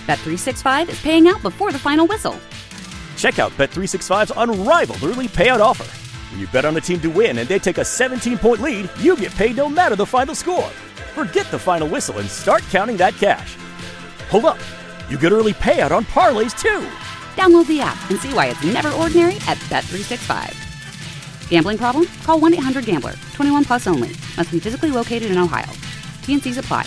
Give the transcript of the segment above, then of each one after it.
Bet365 is paying out before the final whistle. Check out Bet365's unrivaled early payout offer. When you bet on a team to win and they take a 17-point lead, you get paid no matter the final score. Forget the final whistle and start counting that cash. Hold up. You get early payout on parlays, too. Download the app and see why it's never ordinary at Bet365. Gambling problem? Call 1-800-GAMBLER. 21 plus only. Must be physically located in Ohio. T&Cs apply.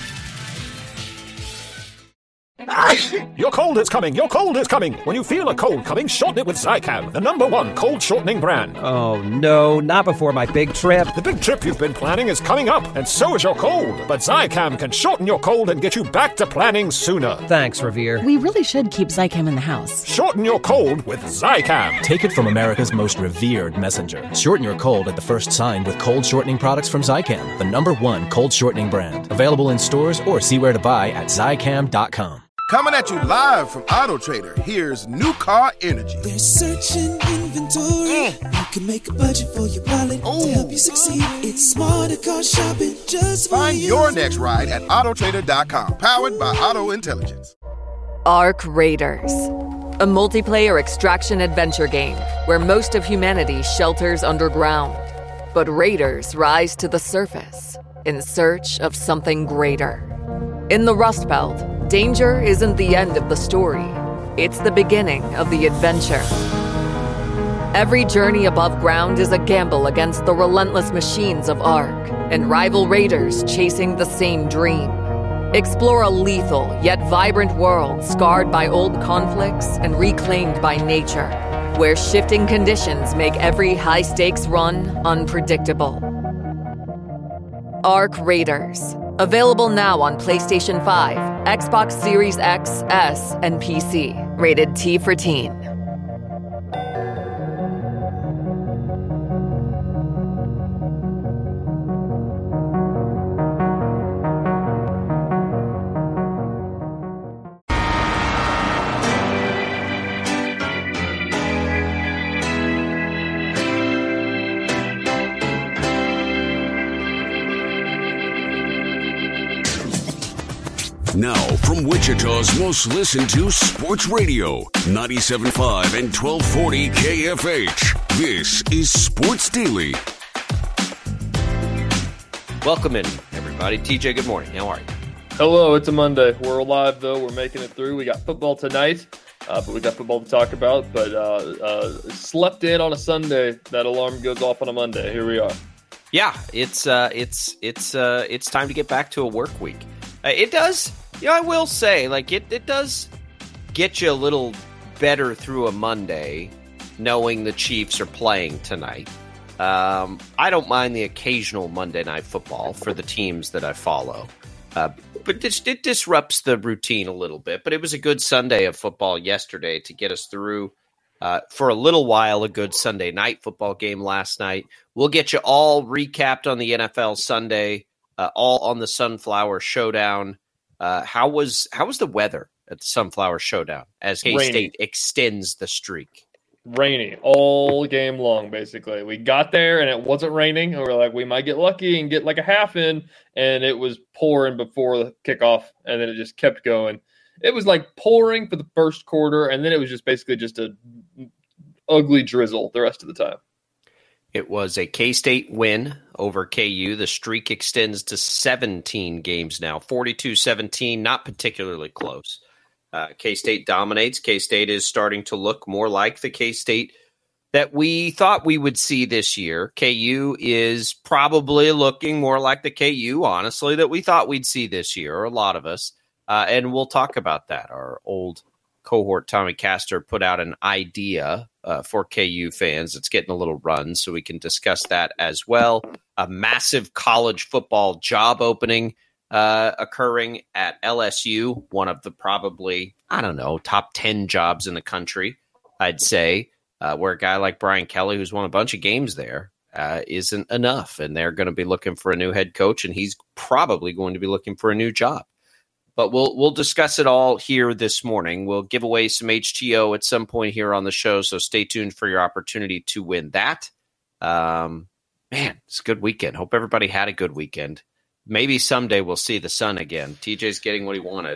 Your cold is coming. Your cold is coming. When you feel a cold coming, shorten it with Zicam, the #1 cold shortening brand. Oh, no, not before my big trip. The big trip you've been planning is coming up, and so is your cold. But Zicam can shorten your cold and get you back to planning sooner. Thanks, Revere. We really should keep Zicam in the house. Shorten your cold with Zicam. Take it from America's most revered messenger. Shorten your cold at the first sign with cold shortening products from Zicam, the #1 cold shortening brand. Available in stores or see where to buy at Zicam.com. Coming at you live from Auto Trader, here's New Car Energy. They're searching inventory. You can make a budget for your wallet to help you succeed. It's smarter car shopping just for Find you. your next ride at autotrader.com, powered by Auto Intelligence. Arc Raiders, a multiplayer extraction adventure game where most of humanity shelters underground. But raiders rise to the surface in search of something greater. In the Rust Belt, danger isn't the end of the story. It's the beginning of the adventure. Every journey above ground is a gamble against the relentless machines of Ark and rival raiders chasing the same dream. Explore a lethal yet vibrant world scarred by old conflicts and reclaimed by nature, where shifting conditions make every high-stakes run unpredictable. Arc Raiders. Available now on PlayStation 5, Xbox Series X, S, and PC. Rated T for Teen. Now, from Wichita's most listened to sports radio, 97.5 and 1240 KFH. This is Sports Daily. Welcome in, everybody. TJ, good morning. How are you? Hello, it's a Monday. We're alive, though. We're making it through. We got football tonight, but we got football to talk about. But slept in on a Sunday. That alarm goes off on a Monday. Here we are. Yeah, it's time to get back to a work week. It does. You know, I will say, like, it does get you a little better through a Monday knowing the Chiefs are playing tonight. I don't mind the occasional Monday Night Football for the teams that I follow. But it disrupts the routine a little bit. But it was a good Sunday of football yesterday to get us through, for a little while, a good Sunday night football game last night. We'll get you all recapped on the NFL Sunday, all on the Sunflower Showdown. How was the weather at the Sunflower Showdown as K-State extends the streak? Rainy all game long, basically. We got there and it wasn't raining. And we were like, we might get lucky and get like a half in, and it was pouring before the kickoff, and then it just kept going. It was like pouring for the first quarter, and then it was just basically just a ugly drizzle the rest of the time. It was a K-State win over KU. The streak extends to 17 games now, 42-17, not particularly close. K-State dominates. K-State is starting to look more like the K-State that we thought we would see this year. KU is probably looking more like the KU, honestly, that we thought we'd see this year, or a lot of us. And we'll talk about that. Our old cohort, Tommy Castor, put out an idea for KU fans. It's getting a little run, so we can discuss that as well. A massive college football job opening occurring at LSU, one of the probably, top 10 jobs in the country, I'd say, where a guy like Brian Kelly, who's won a bunch of games there, isn't enough. And they're going to be looking for a new head coach, and he's probably going to be looking for a new job. But we'll discuss it all here this morning. We'll give away some HTO at some point here on the show, so stay tuned for your opportunity to win that. Man, it's a good weekend. Hope everybody had a good weekend. Maybe someday we'll see the sun again. TJ's getting what he wanted.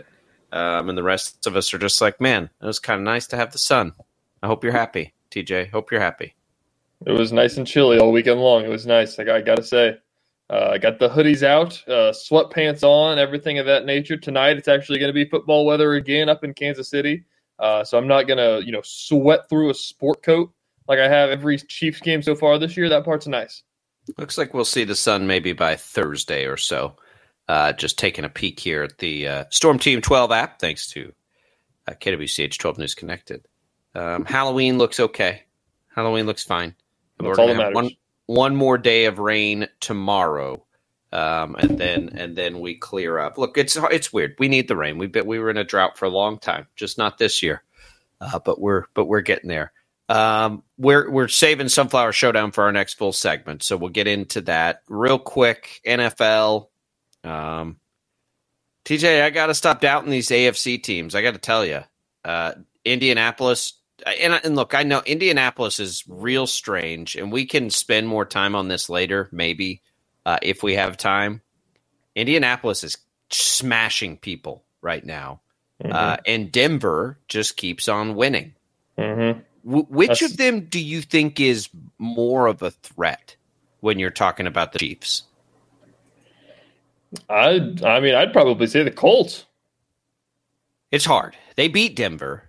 And the rest of us are just like, man, it was kind of nice to have the sun. I hope you're happy, TJ. Hope you're happy. It was nice and chilly all weekend long. It was nice. I got to say. I got the hoodies out, sweatpants on, everything of that nature. Tonight it's actually going to be football weather again up in Kansas City. So I'm not going to, sweat through a sport coat like I have every Chiefs game so far this year. That part's nice. Looks like we'll see the sun maybe by Thursday or so. Just taking a peek here at the Storm Team 12 app, thanks to KWCH 12 News Connected. Halloween looks okay. Halloween looks fine. That's all that matters. One more day of rain tomorrow, and then we clear up. Look, it's weird. We need the rain. We were in a drought for a long time, just not this year, but we're getting there. We're saving Sunflower Showdown for our next full segment, so we'll get into that real quick. NFL, TJ, I got to stop doubting these AFC teams. I got to tell you, Indianapolis. And look, I know Indianapolis is real strange, and we can spend more time on this later, maybe, if we have time. Indianapolis is smashing people right now, and Denver just keeps on winning. Mm-hmm. Which of them do you think is more of a threat when you're talking about the Chiefs? I'd probably say the Colts. It's hard. They beat Denver.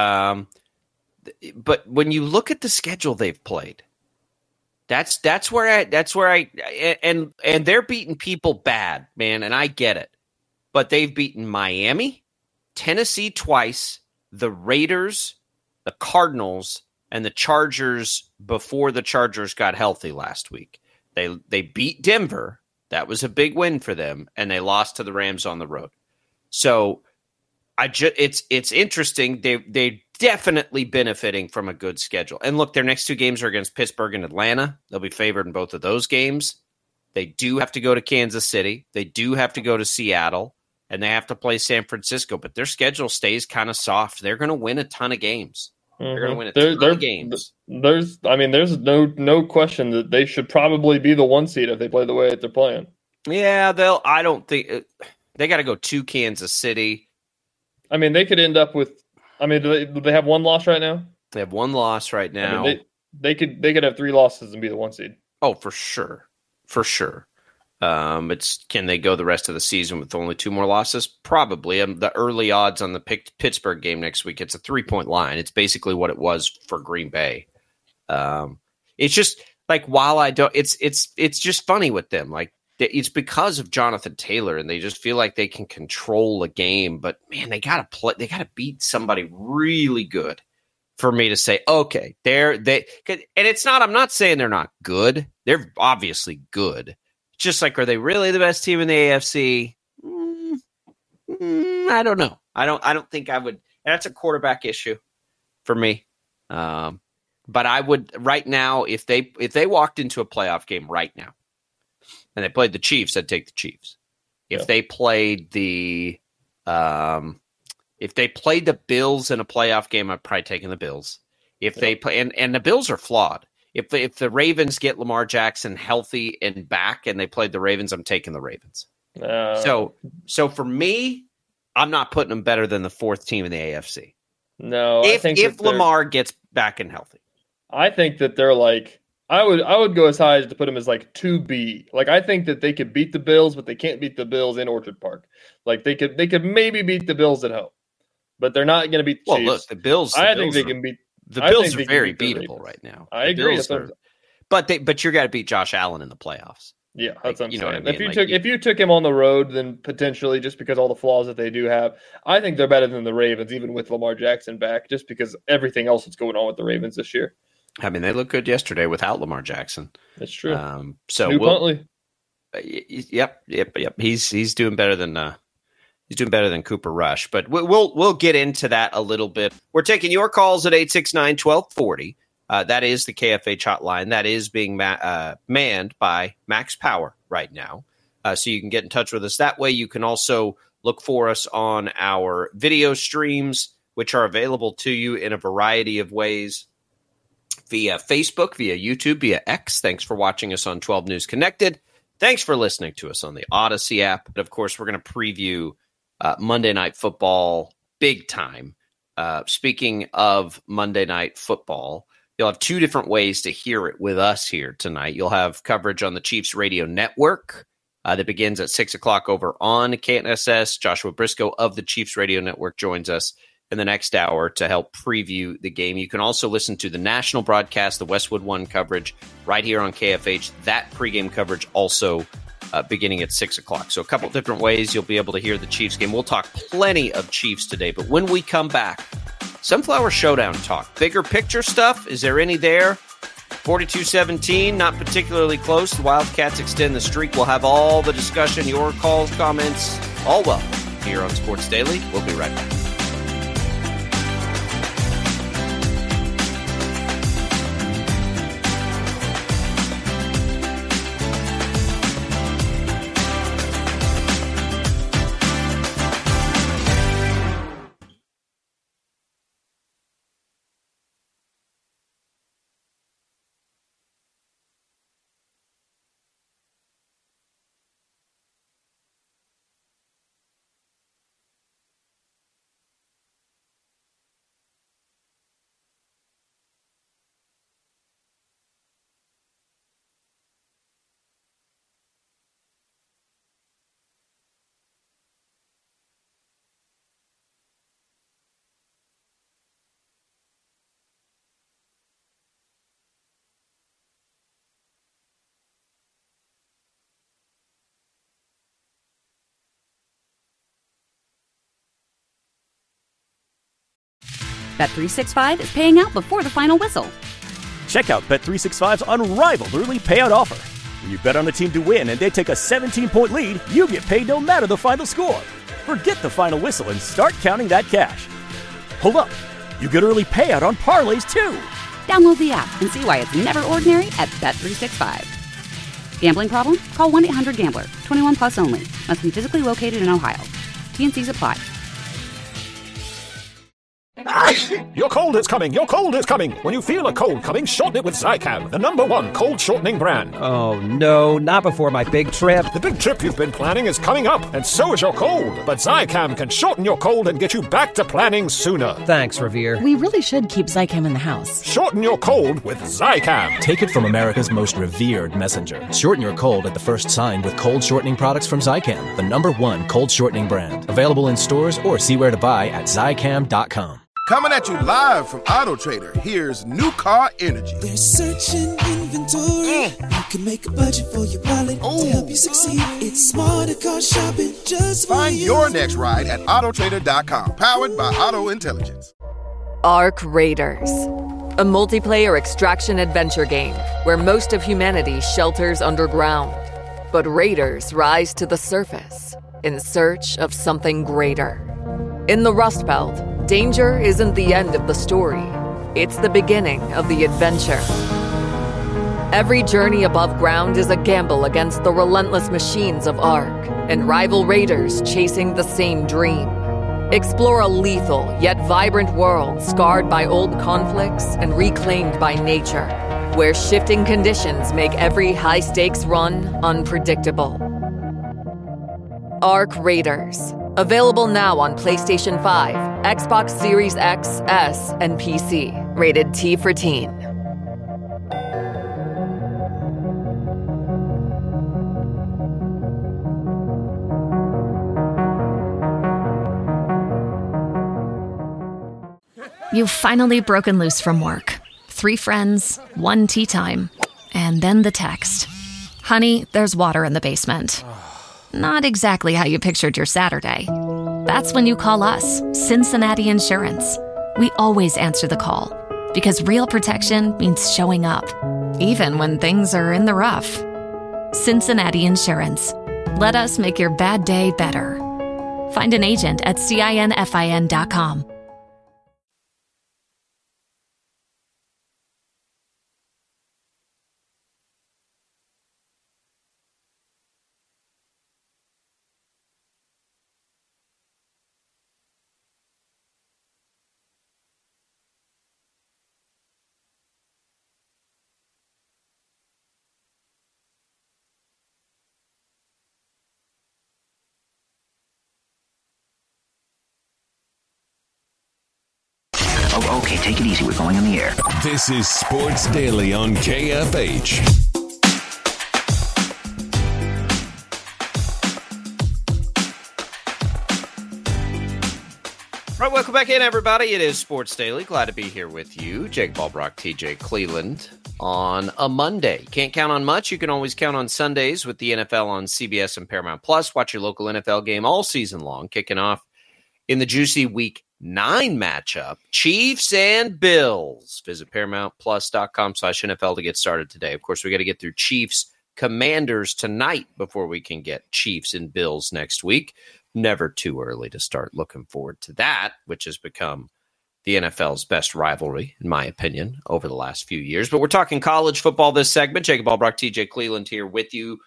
But when you look at the schedule they've played, that's where I and they're beating people bad, man, and I get it. But they've beaten Miami, Tennessee twice, the Raiders, the Cardinals, and the Chargers before the Chargers got healthy last week. They beat Denver. That was a big win for them, and they lost to the Rams on the road. So it's interesting. They definitely benefiting from a good schedule. And look, their next two games are against Pittsburgh and Atlanta. They'll be favored in both of those games. They do have to go to Kansas City. They do have to go to Seattle, and they have to play San Francisco. But their schedule stays kind of soft. They're going to win a ton of games. They're going to win a ton of games. There's no question that they should probably be the 1 seed if they play the way that they're playing. Yeah, I don't think they got to go to Kansas City. I mean, they could end up with. Do they have one loss right now? They have one loss right now. They could have 3 losses and be the 1 seed. Oh, for sure. It's can they go the rest of the season with only 2 more losses? Probably. The early odds on the Pittsburgh game next week, it's a 3-point line. It's basically what it was for Green Bay. It's just like while I don't, it's just funny with them. Like it's because of Jonathan Taylor, and they just feel like they can control a game. But man, they gotta play. They gotta beat somebody really good for me to say, okay, and it's not. I'm not saying they're not good. They're obviously good. Just like, are they really the best team in the AFC? I don't know. I don't think I would. And that's a quarterback issue for me. But I would right now, if they walked into a playoff game right now, and they played the Chiefs, I'd take the Chiefs. If they played the Bills in a playoff game, I'd probably taken the Bills. If they play, and the Bills are flawed. If the Ravens get Lamar Jackson healthy and back, and they played the Ravens, I'm taking the Ravens. So for me, I'm not putting them better than the 4th team in the AFC. No, if Lamar gets back and healthy, I think that they're like. I would go as high as to put them as like 2B. Like I think that they could beat the Bills, but they can't beat the Bills in Orchard Park. Like they could maybe beat the Bills at home, but they're not going to beat the Chiefs. Well, look, the Bills. I think they can beat. The Bills are very beatable right now. I agree. But you got to beat Josh Allen in the playoffs. Yeah, that's what I'm saying. What I mean? If you took him on the road, then potentially just because all the flaws that they do have, I think they're better than the Ravens, even with Lamar Jackson back, just because everything else that's going on with the Ravens this year. I mean, they look good yesterday without Lamar Jackson. That's true. So Huntley. Yep. He's doing better than Cooper Rush. But we'll get into that a little bit. We're taking your calls at 869-1240. That is the KFH hotline. That is being manned by Max Power right now. So you can get in touch with us that way. You can also look for us on our video streams, which are available to you in a variety of ways. Via Facebook, via YouTube, via X. Thanks for watching us on 12 News Connected. Thanks for listening to us on the Odyssey app. And of course, we're going to preview Monday Night Football big time. Speaking of Monday Night Football, you'll have two different ways to hear it with us here tonight. You'll have coverage on the Chiefs Radio Network that begins at 6 o'clock over on KNSS. Joshua Briscoe of the Chiefs Radio Network joins us in the next hour to help preview the game. You can also listen to the national broadcast, the Westwood One coverage, right here on KFH. That pregame coverage also beginning at 6 o'clock. So a couple different ways you'll be able to hear the Chiefs game. We'll talk plenty of Chiefs today, but when we come back, Sunflower Showdown talk. Bigger picture stuff, is there any there? 42-17, not particularly close. The Wildcats extend the streak. We'll have all the discussion, your calls, comments, all welcome here on Sports Daily. We'll be right back. Bet365 is paying out before the final whistle. Check out Bet365's unrivaled early payout offer. When you bet on a team to win and they take a 17-point lead, you get paid no matter the final score. Forget the final whistle and start counting that cash. Hold up. You get early payout on parlays, too. Download the app and see why it's never ordinary at Bet365. Gambling problem? Call 1-800-GAMBLER. 21 plus only. Must be physically located in Ohio. T&Cs apply. Your cold is coming. Your cold is coming. When you feel a cold coming, shorten it with Zycam, the #1 cold shortening brand. Oh, no, not before my big trip. The big trip you've been planning is coming up, and so is your cold. But Zycam can shorten your cold and get you back to planning sooner. Thanks, Revere. We really should keep Zycam in the house. Shorten your cold with Zycam. Take it from America's most revered messenger. Shorten your cold at the first sign with cold shortening products from Zycam, the #1 cold shortening brand. Available in stores or see where to buy at Zycam.com. Coming at you live from Auto Trader, here's New Car Energy. They're searching inventory. You can make a budget for your wallet to help you succeed. It's smarter car shopping just for Find you. your next ride at autotrader.com, powered by Auto Intelligence. Arc Raiders, a multiplayer extraction adventure game where most of humanity shelters underground. But raiders rise to the surface in search of something greater. In the Rust Belt, danger isn't the end of the story. It's the beginning of the adventure. Every journey above ground is a gamble against the relentless machines of Ark and rival raiders chasing the same dream. Explore a lethal yet vibrant world scarred by old conflicts and reclaimed by nature, where shifting conditions make every high-stakes run unpredictable. Arc Raiders. Available now on PlayStation 5, Xbox Series X, S, and PC. Rated T for Teen. You've finally broken loose from work. 3 friends, 1 tea time, and then the text. Honey, there's water in the basement. Not exactly how you pictured your Saturday. That's when you call us, Cincinnati Insurance. We always answer the call, because real protection means showing up, even when things are in the rough. Cincinnati Insurance. Let us make your bad day better. Find an agent at CINFIN.com. Oh, okay, take it easy. We're going on the air. This is Sports Daily on KFH. Right, welcome back in, everybody. It is Sports Daily. Glad to be here with you. Jake Ballbrock, TJ Cleveland on a Monday. Can't count on much. You can always count on Sundays with the NFL on CBS and Paramount Plus. Watch your local NFL game all season long, kicking off in the juicy Week 9 matchup, Chiefs and Bills. Visit ParamountPlus.com/NFL to get started today. Of course, we got to get through Chiefs Commanders tonight before we can get Chiefs and Bills next week. Never too early to start looking forward to that, which has become the NFL's best rivalry, in my opinion, over the last few years. But we're talking college football this segment. Jacob Ballbrock, TJ Cleveland here with you.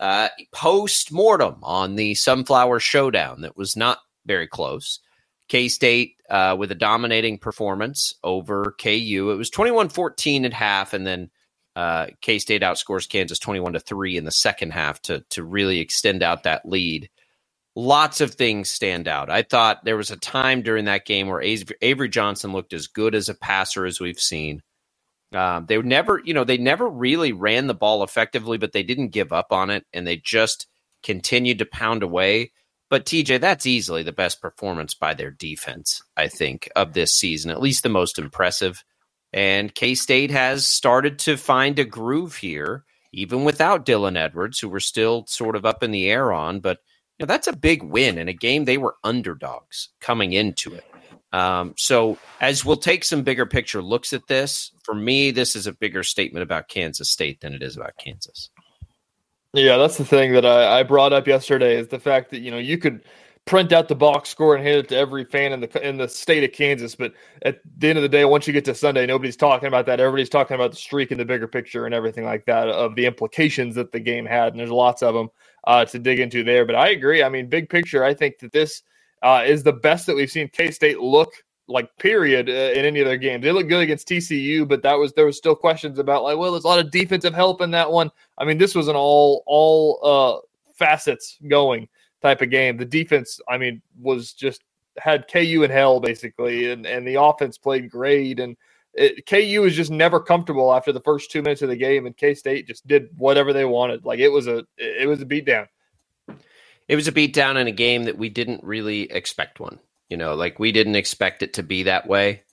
Post-mortem on the Sunflower Showdown that was not very close. K-State with a dominating performance over KU. It was 21-14 at half, and then K-State outscores Kansas 21-3 in the second half to really extend out that lead. Lots of things stand out. I thought there was a time during that game where Avery Johnson looked as good as a passer as we've seen. They never really ran the ball effectively, but they didn't give up on it, and they just continued to pound away. But TJ, that's easily the best performance by their defense, I think, of this season, at least the most impressive. And K-State has started to find a groove here, even without Dylan Edwards, who we're still sort of up in the air on, but that's a big win in a game they were underdogs coming into it. So as we'll take some bigger picture looks at this, for me, this is a bigger statement about Kansas State than it is about Kansas. Yeah, that's the thing that I brought up yesterday is the fact that, you could print out the box score and hand it to every fan in the state of Kansas. But at the end of the day, once you get to Sunday, nobody's talking about that. Everybody's talking about the streak in the bigger picture and everything like that of the implications that the game had. And there's lots of them to dig into there. But I agree. I mean, big picture, I think that this is the best that we've seen K-State look like, period, in any of their games. They look good against TCU, but there was still questions about, like, well, there's a lot of defensive help in that one. I mean, this was an all facets going type of game. The defense, I mean, was just had KU in hell, basically, and the offense played great. And KU was just never comfortable after the first 2 minutes of the game, and K-State just did whatever they wanted. Like, it was a beatdown. It was a beatdown in a game that we didn't really expect one. Like, we didn't expect it to be that way.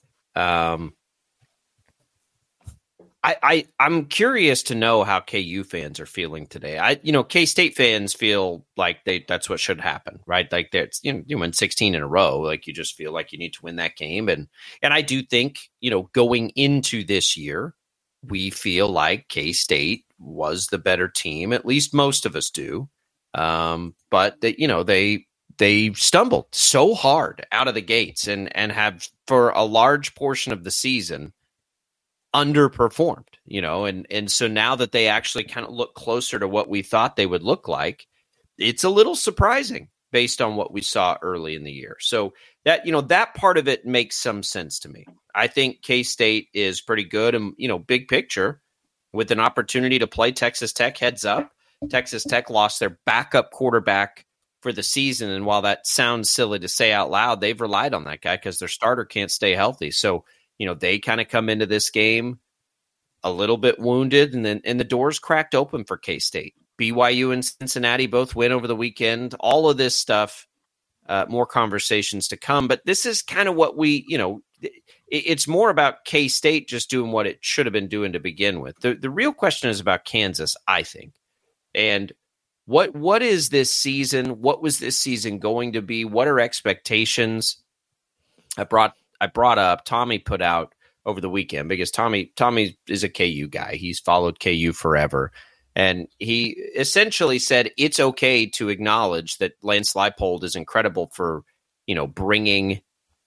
I'm curious to know how KU fans are feeling today. K-State fans feel like that's what should happen, right? Like, you win 16 in a row. Like, you just feel like you need to win that game. And I do think, going into this year, we feel like K-State was the better team. At least most of us do. But that, they stumbled so hard out of the gates and have, for a large portion of the season, underperformed, and so now that they actually kind of look closer to what we thought they would look like, it's a little surprising based on what we saw early in the year. So that, that part of it makes some sense to me. I think K-State is pretty good and, big picture, with an opportunity to play Texas Tech heads up. Texas Tech lost their backup quarterback for the season. And while that sounds silly to say out loud, they've relied on that guy because their starter can't stay healthy. So, they kind of come into this game a little bit wounded, and the doors cracked open for K-State. BYU and Cincinnati both win over the weekend. All of this stuff, more conversations to come. But this is kind of what it's more about K-State just doing what it should have been doing to begin with. The real question is about Kansas, I think. And what is this season? What was this season going to be? What are expectations? I brought up, Tommy put out over the weekend, because Tommy is a KU guy. He's followed KU forever. And he essentially said it's okay to acknowledge that Lance Leipold is incredible for, bringing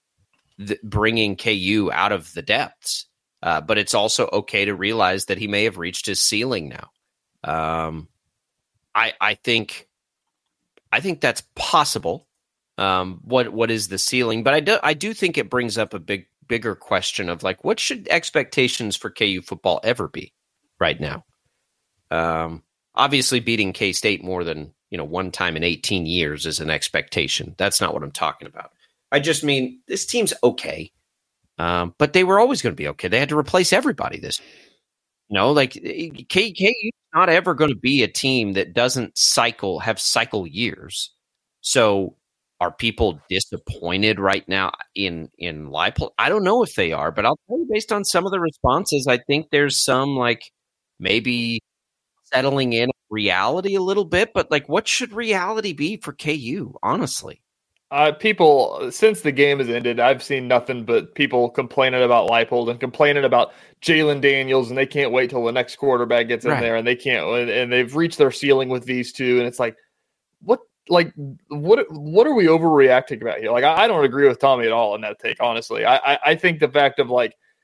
KU out of the depths. But it's also okay to realize that he may have reached his ceiling now. I think that's possible. What is the ceiling? But I do think it brings up a bigger question of, like, what should expectations for KU football ever be right now? Obviously, beating K-State more than one time in 18 years is an expectation. That's not what I'm talking about. I just mean this team's okay. But they were always going to be okay. They had to replace everybody this year. Like KU's not ever going to be a team that doesn't have cycle years. So are people disappointed right now in Leipold? I don't know if they are, but I'll tell you, based on some of the responses, I think there's some maybe settling in reality a little bit. But what should reality be for KU, honestly? People, since the game has ended, I've seen nothing but people complaining about Leipold and complaining about Jalen Daniels, and they can't wait till the next quarterback gets in there, and they can't, and they've reached their ceiling with these two, and it's what are we overreacting about here? I don't agree with Tommy at all in that take, honestly. I think the fact of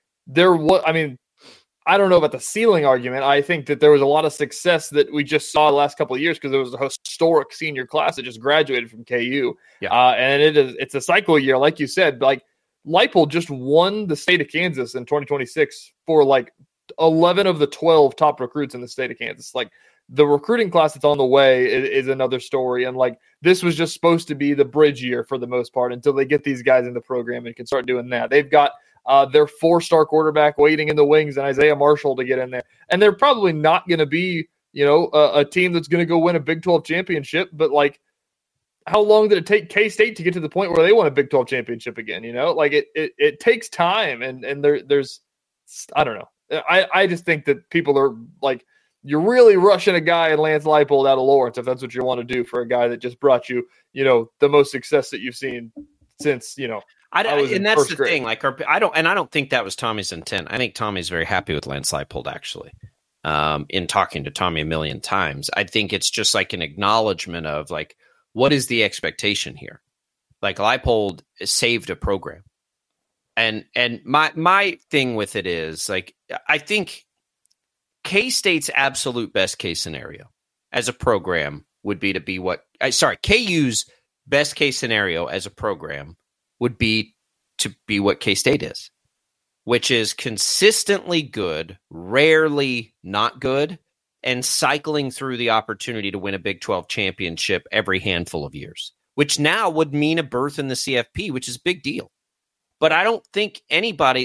I don't know about the ceiling argument. I think that there was a lot of success that we just saw the last couple of years because there was a historic senior class that just graduated from KU. Yeah. And it's a cycle year, like you said. Leipold just won the state of Kansas in 2026 for 11 of the 12 top recruits in the state of Kansas. The recruiting class that's on the way is another story. And this was just supposed to be the bridge year for the most part until they get these guys in the program and can start doing that. They've got their 4-star quarterback waiting in the wings and Isaiah Marshall to get in there. And they're probably not going to be, a team that's going to go win a Big 12 championship. But how long did it take K-State to get to the point where they won a Big 12 championship again? It takes time. And there's, I don't know. I just think that people are you're really rushing a guy in Lance Leipold out of Lawrence if that's what you want to do for a guy that just brought you, the most success that you've seen since, and that's the thing. I don't think that was Tommy's intent. I think Tommy's very happy with Lance Leipold, actually. In talking to Tommy a million times, I think it's just an acknowledgement of what is the expectation here? Leipold saved a program, and my thing with it is I think K-State's absolute best case scenario as a program would be to be KU's best case scenario as a program would be to be what K-State is, which is consistently good, rarely not good, and cycling through the opportunity to win a Big 12 championship every handful of years, which now would mean a berth in the CFP, which is a big deal. But I don't think anybody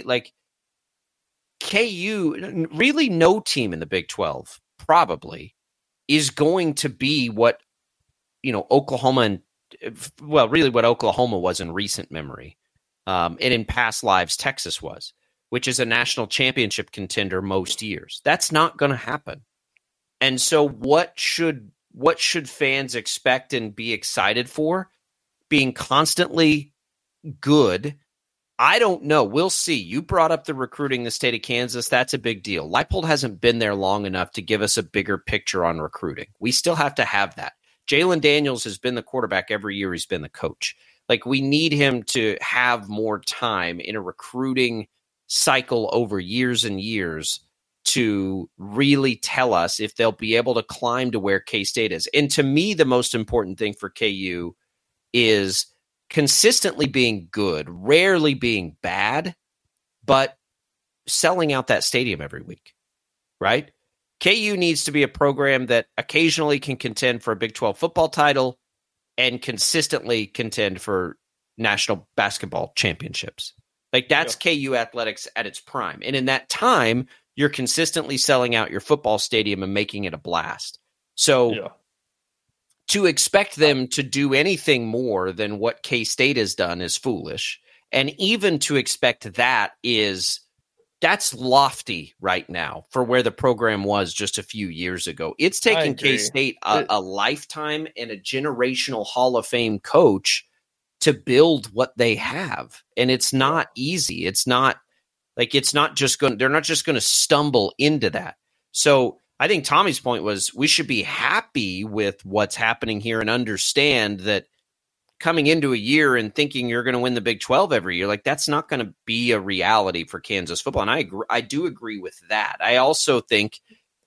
KU, really no team in the Big 12 probably is going to be what, Oklahoma and really what Oklahoma was in recent memory, and in past lives Texas was, which is a national championship contender most years. That's not going to happen. And so what should fans expect and be excited for? Being constantly good? I don't know. We'll see. You brought up the recruiting in the state of Kansas. That's a big deal. Leipold hasn't been there long enough to give us a bigger picture on recruiting. We still have to have that. Jalen Daniels has been the quarterback every year he's been the coach. We need him to have more time in a recruiting cycle over years and years to really tell us if they'll be able to climb to where K-State is. And to me, the most important thing for KU is consistently being good, rarely being bad, but selling out that stadium every week, right? KU needs to be a program that occasionally can contend for a Big 12 football title and consistently contend for national basketball championships. That's KU athletics at its prime. And in that time, you're consistently selling out your football stadium and making it a blast. So to expect them to do anything more than what K-State has done is foolish. And even to expect that's lofty right now for where the program was just a few years ago. It's taken K-State a lifetime and a generational Hall of Fame coach to build what they have. And it's not easy. It's not they're not just going to stumble into that. So I think Tommy's point was we should be happy with what's happening here and understand that coming into a year and thinking you're going to win the Big 12 every year, that's not going to be a reality for Kansas football. And I do agree with that. I also think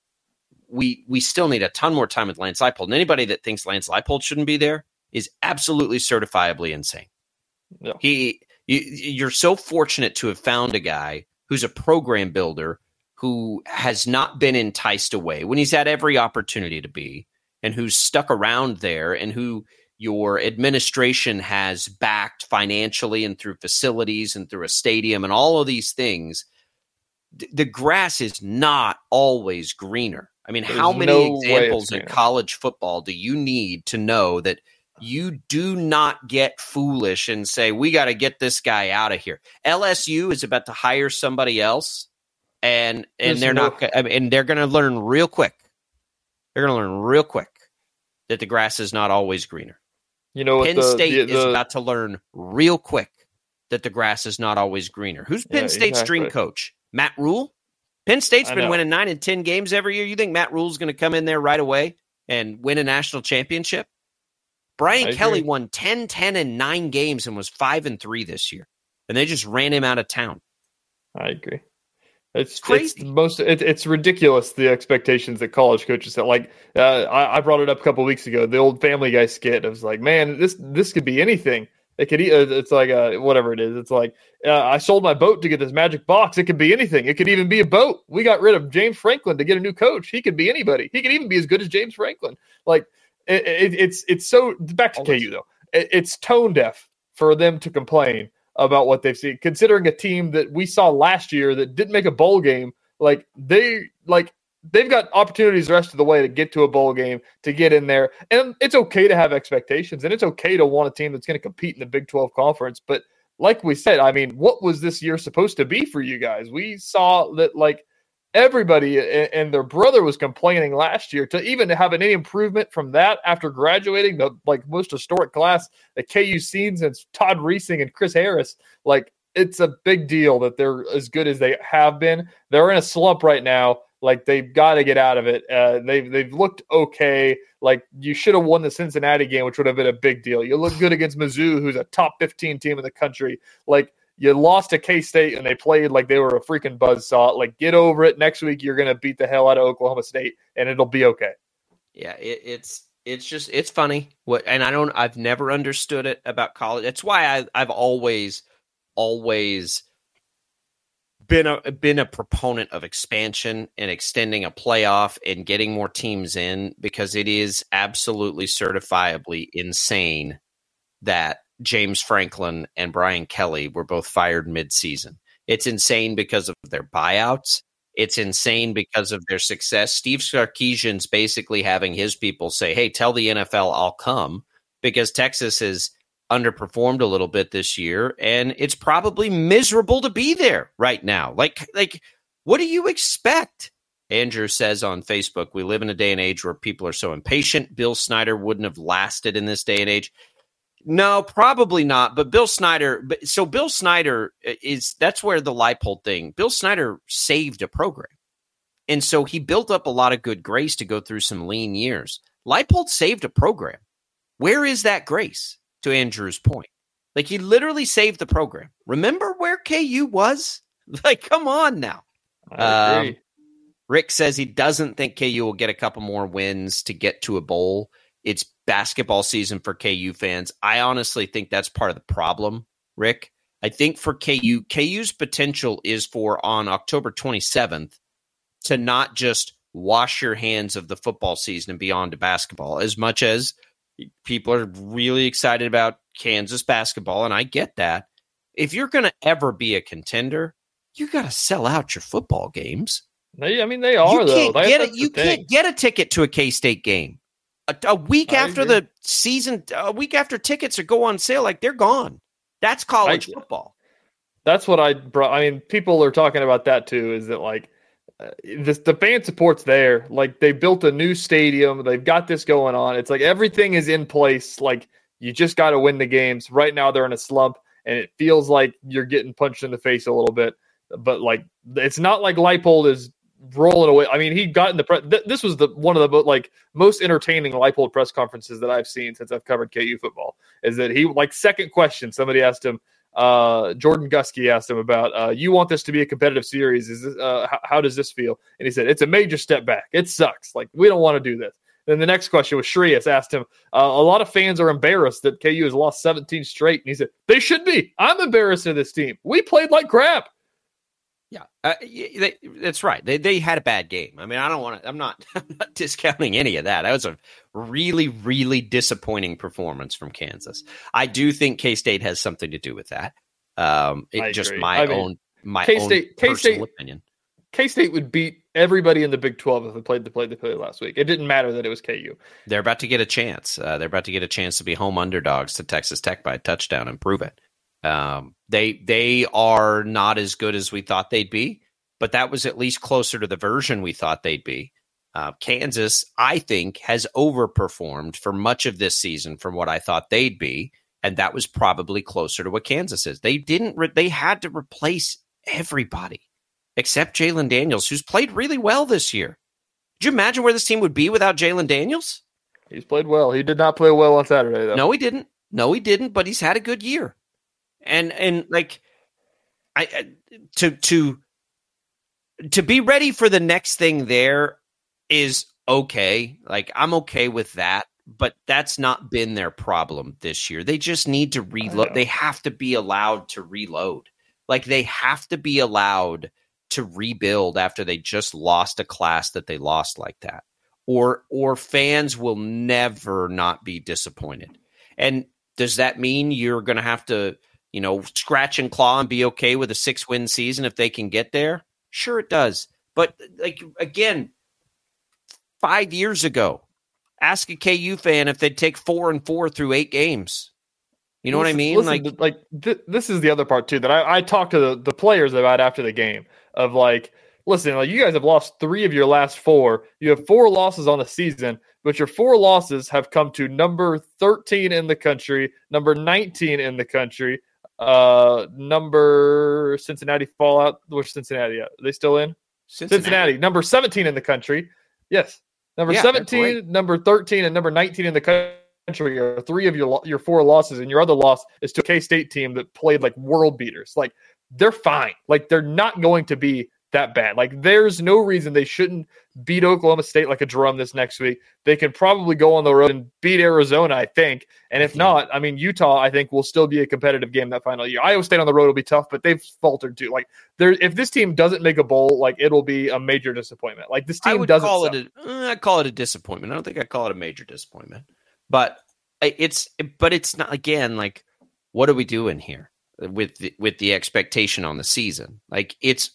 we still need a ton more time with Lance Leipold. And anybody that thinks Lance Leipold shouldn't be there is absolutely certifiably insane. No. You're so fortunate to have found a guy who's a program builder who has not been enticed away when he's had every opportunity to be, and who's stuck around there, and who your administration has backed financially and through facilities and through a stadium and all of these things, the grass is not always greener. I mean, how many examples in college football do you need to know that you do not get foolish and say, we got to get this guy out of here? LSU is about to hire somebody else, and they're not, and they're going to learn real quick. They're going to learn real quick that the grass is not always greener. You know, Penn State is about to learn real quick that the grass is not always greener. Who's Penn State's dream coach? Matt Rule? Penn State's been winning 9 and 10 games every year. You think Matt Rule's going to come in there right away and win a national championship? Brian Kelly won 10, 10, and 9 games and was 5-3 this year. And they just ran him out of town. I agree. It's crazy. It's ridiculous, the expectations that college coaches set. Like, I brought it up a couple of weeks ago, the old Family Guy skit. I was like, man, this could be anything. It could. It's like whatever it is. It's like I sold my boat to get this magic box. It could be anything. It could even be a boat. We got rid of James Franklin to get a new coach. He could be anybody. He could even be as good as James Franklin. Like it's so back to KU though. It's tone deaf for them to complain about what they've seen, considering a team that we saw last year that didn't make a bowl game. They've got opportunities the rest of the way to get to a bowl game, to get in there. And it's okay to have expectations, and it's okay to want a team that's going to compete in the Big 12 conference. But like we said, I mean, what was this year supposed to be for you guys? We saw that everybody and their brother was complaining last year. To even have any improvement from that after graduating the most historic class that KU's seen since Todd Reesing and Chris Harris, it's a big deal that they're as good as they have been. They're in a slump right now. They've got to get out of it. They've looked okay. You should have won the Cincinnati game, which would have been a big deal. You look good against Mizzou, who's a top 15 team in the country. You lost to K-State, and they played like they were a freaking buzzsaw. Get over it. Next week, you're going to beat the hell out of Oklahoma State, and it'll be okay. Yeah, it's funny. I've never understood it about college. It's why I've always been a proponent of expansion and extending a playoff and getting more teams in, because it is absolutely certifiably insane that James Franklin and Brian Kelly were both fired midseason. It's insane because of their buyouts. It's insane because of their success. Steve Sarkisian's basically having his people say, hey, tell the NFL I'll come, because Texas has underperformed a little bit this year, and it's probably miserable to be there right now. What do you expect? Andrew says on Facebook, we live in a day and age where people are so impatient. Bill Snyder wouldn't have lasted in this day and age. No, probably not. But Bill Snyder that's where the Leipold thing, Bill Snyder saved a program. And so he built up a lot of good grace to go through some lean years. Leipold saved a program. Where is that grace? To Andrew's point, he literally saved the program. Remember where KU was? Come on now. I agree. Rick says he doesn't think KU will get a couple more wins to get to a bowl. It's basketball season for KU fans. I honestly think that's part of the problem, Rick. I think for KU's potential is for on October 27th to not just wash your hands of the football season and be on to basketball, as much as people are really excited about Kansas basketball, and I get that. If you're going to ever be a contender, you got to sell out your football games. They are, though. You can't get a ticket to a K-State game. A week after the season, a week after tickets go on sale, they're gone. That's college football. That's what I brought. I mean, people are talking about that, too, is that, the fan support's there. They built a new stadium. They've got this going on. It's everything is in place. You just got to win the games. Right now they're in a slump, and it feels like you're getting punched in the face a little bit. But it's not like Leipold is rolling away. I mean, he got in the press. This was one of the most entertaining Leipold press conferences that I've seen since I've covered KU football. Is that he second question? Somebody asked him. Jordan Gusky asked him about, you want this to be a competitive series. Is this, how does this feel? And he said, it's a major step back. It sucks. We don't want to do this. Then the next question was Shreyas asked him, a lot of fans are embarrassed that KU has lost 17 straight. And he said, they should be. I'm embarrassed of this team. We played like crap. Yeah, that's right. They had a bad game. I mean, I'm not discounting any of that. That was a really, really disappointing performance from Kansas. I do think K-State has something to do with that. Just my own personal opinion. K-State would beat everybody in the Big 12 if they played the play they played last week. It didn't matter that it was KU. They're about to get a chance. They're about to get a chance to be home underdogs to Texas Tech by a touchdown and prove it. They are not as good as we thought they'd be, but that was at least closer to the version we thought they'd be. Kansas, I think, has overperformed for much of this season from what I thought they'd be, and that was probably closer to what Kansas is. They had to replace everybody except Jalen Daniels, who's played really well this year. Could you imagine where this team would be without Jalen Daniels? He's played well. He did not play well on Saturday, though. No, he didn't, but he's had a good year. And like to be ready for the next thing there is okay. Like, I'm okay with that, but that's not been their problem this year. They just need to reload. They have to be allowed to reload. Like, they have to be allowed to rebuild after they just lost a class that they lost like that. Or fans will never not be disappointed. And does that mean you're going to have to, scratch and claw and be okay with a 6-win season if they can get there? Sure, it does. But, like, again, 5 years ago, ask a KU fan if they'd take 4-4 through 8 games. You know what I mean? This is the other part, too, that I talked to the players about after the game of, like, listen, like, you guys have lost 3 of your last 4. You have 4 losses on the season, but your 4 losses have come to number 13 in the country, number 19 in the country, number Cincinnati Fallout. Which Cincinnati? Are they still in? Cincinnati, number 17 in the country. Yes. Number 17, number 13, and number 19 in the country are 3 of your 4 losses, and your other loss is to a K-State team that played like world beaters. Like, they're fine. Like, they're not going to be that bad. Like, there's no reason they shouldn't beat Oklahoma State like a drum this next week. They can probably go on the road and beat Arizona, I think. And if not, I mean, Utah, I think, will still be a competitive game that final year. Iowa State on the road will be tough, but they've faltered too. Like, if this team doesn't make a bowl, like, it'll be a major disappointment. Like, this team doesn't. I'd call it a disappointment. I don't think I'd call it a major disappointment. But it's not, again, like, what are we doing here with the expectation on the season? Like, it's,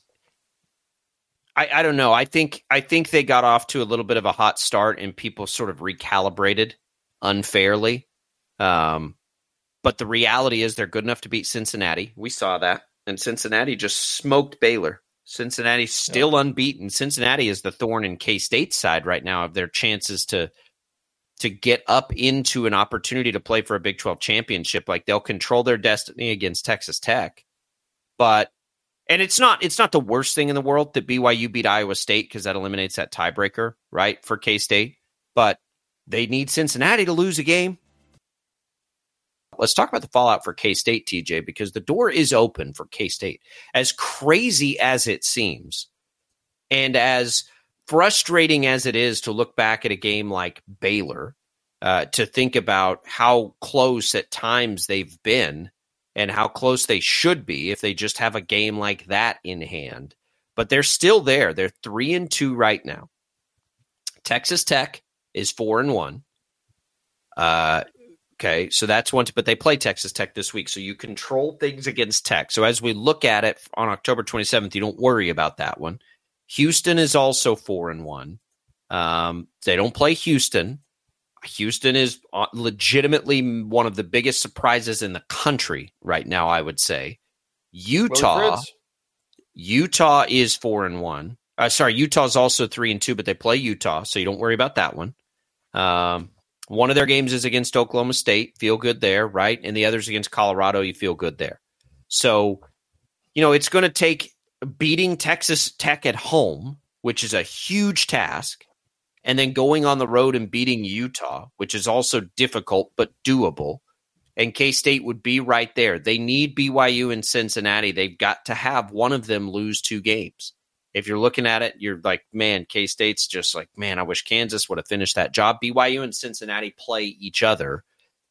I don't know. I think they got off to a little bit of a hot start and people sort of recalibrated unfairly. But the reality is they're good enough to beat Cincinnati. We saw that. And Cincinnati just smoked Baylor. Cincinnati's still unbeaten. Cincinnati is the thorn in K-State's side right now of their chances to get up into an opportunity to play for a Big 12 championship. Like, they'll control their destiny against Texas Tech. And it's not the worst thing in the world that BYU beat Iowa State, because that eliminates that tiebreaker, right, for K-State. But they need Cincinnati to lose a game. Let's talk about the fallout for K-State, TJ, because the door is open for K-State. As crazy as it seems, and as frustrating as it is to look back at a game like Baylor, to think about how close at times they've been, and how close they should be if they just have a game like that in hand. But they're still there. They're 3-2 right now. Texas Tech is 4-1. Okay, so that's one. But they play Texas Tech this week, so you control things against Tech. So as we look at it on October 27th, you don't worry about that one. Houston is also 4-1. They don't play Houston. Houston is legitimately one of the biggest surprises in the country right now, I would say. Utah is 4-1. Utah is also 3-2, but they play Utah, so you don't worry about that one. One of their games is against Oklahoma State. Feel good there, right? And the other's against Colorado. You feel good there. So, it's going to take beating Texas Tech at home, which is a huge task, and then going on the road and beating Utah, which is also difficult but doable. And K-State would be right there. They need BYU and Cincinnati. They've got to have one of them lose 2 games. If you're looking at it, you're like, man, K-State's just like, man, I wish Kansas would have finished that job. BYU and Cincinnati play each other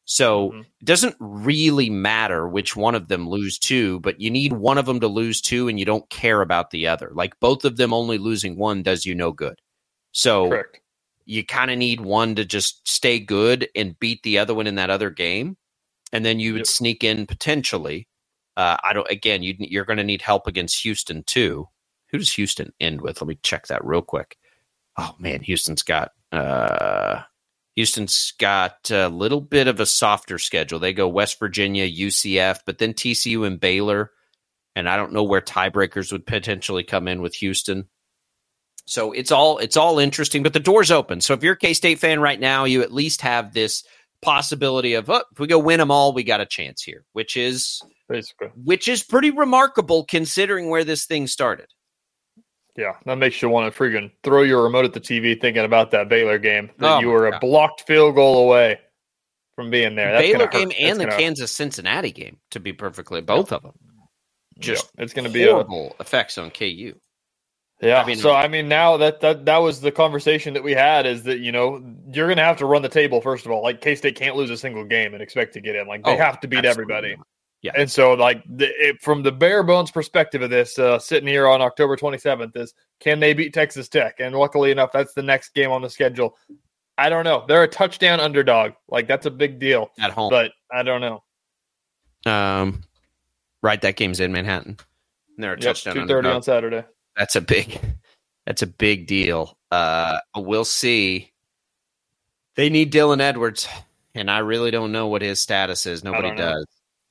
So it doesn't really matter which one of them lose to, but you need one of them to lose to, and you don't care about the other. Like both of them only losing one does you no good. So Correct. You kind of need one to just stay good and beat the other one in that other game, and then you would sneak in potentially. You're going to need help against Houston too. Who does Houston end with? Let me check that real quick. Oh man, Houston's got a little bit of a softer schedule. They go West Virginia, UCF, but then TCU and Baylor. And I don't know where tiebreakers would potentially come in with Houston. So it's all interesting, but the door's open. So if you're a K-State fan right now, you at least have this possibility of, if we go win them all, we got a chance here, which is pretty remarkable considering where this thing started. Yeah, that makes you want to freaking throw your remote at the TV thinking about that Baylor game. You were a blocked field goal away from being there. That's Baylor game and the Kansas-Cincinnati game, to be perfectly, both of them. Just it's going to be horrible effects on KU. Yeah, now that was the conversation that we had, is that, you're going to have to run the table, first of all. Like, K-State can't lose a single game and expect to get in. Like, they have to beat everybody. Yeah. And so, like, from the bare bones perspective of this, sitting here on October 27th, is can they beat Texas Tech? And luckily enough, that's the next game on the schedule. I don't know. They're a touchdown underdog. Like, that's a big deal. At home. But I don't know. Right, that game's in Manhattan. And they're a touchdown 2:30 underdog. on Saturday. That's a big deal. We'll see. They need Dylan Edwards, and I really don't know what his status is. Nobody does.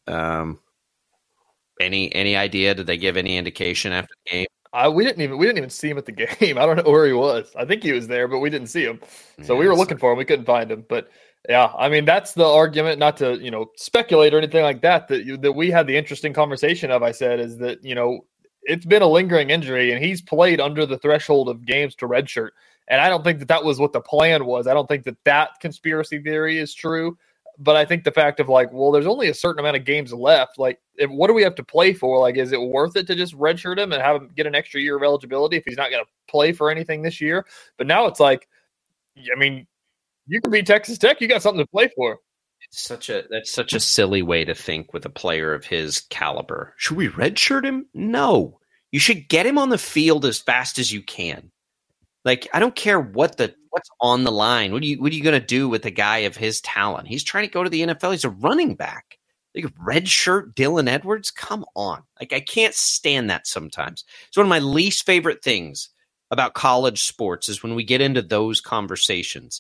Any idea? Did they give any indication after the game? We didn't even see him at the game. I don't know where he was. I think he was there, but we didn't see him. So we were looking for him. We couldn't find him. But yeah, I mean, that's the argument. Not to speculate or anything like that. That we had the interesting conversation of. I said is that it's been a lingering injury, and he's played under the threshold of games to redshirt. And I don't think that was what the plan was. I don't think that conspiracy theory is true. But I think the fact of there's only a certain amount of games left. Like, what do we have to play for? Like, is it worth it to just redshirt him and have him get an extra year of eligibility if he's not going to play for anything this year? But now it's like, I mean, you can beat Texas Tech. You got something to play for. That's such a silly way to think with a player of his caliber. Should we redshirt him? No. You should get him on the field as fast as you can. Like, I don't care what's on the line. What are you going to do with a guy of his talent? He's trying to go to the NFL. He's a running back. Like, redshirt Dylan Edwards? Come on. Like, I can't stand that sometimes. It's one of my least favorite things about college sports is when we get into those conversations.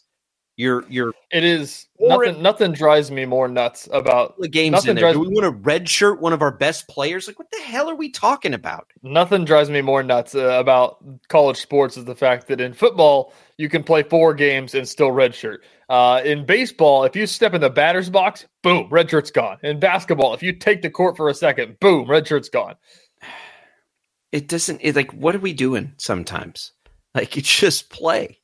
It is nothing drives me more nuts about the games in there. Do we want to redshirt one of our best players? Like, what the hell are we talking about? Nothing drives me more nuts about college sports is the fact that in football you can play 4 games and still redshirt. In baseball, if you step in the batter's box, boom, red shirt's gone. In basketball, if you take the court for a second, boom, red shirt's gone. It's like, what are we doing sometimes? Like, you just play.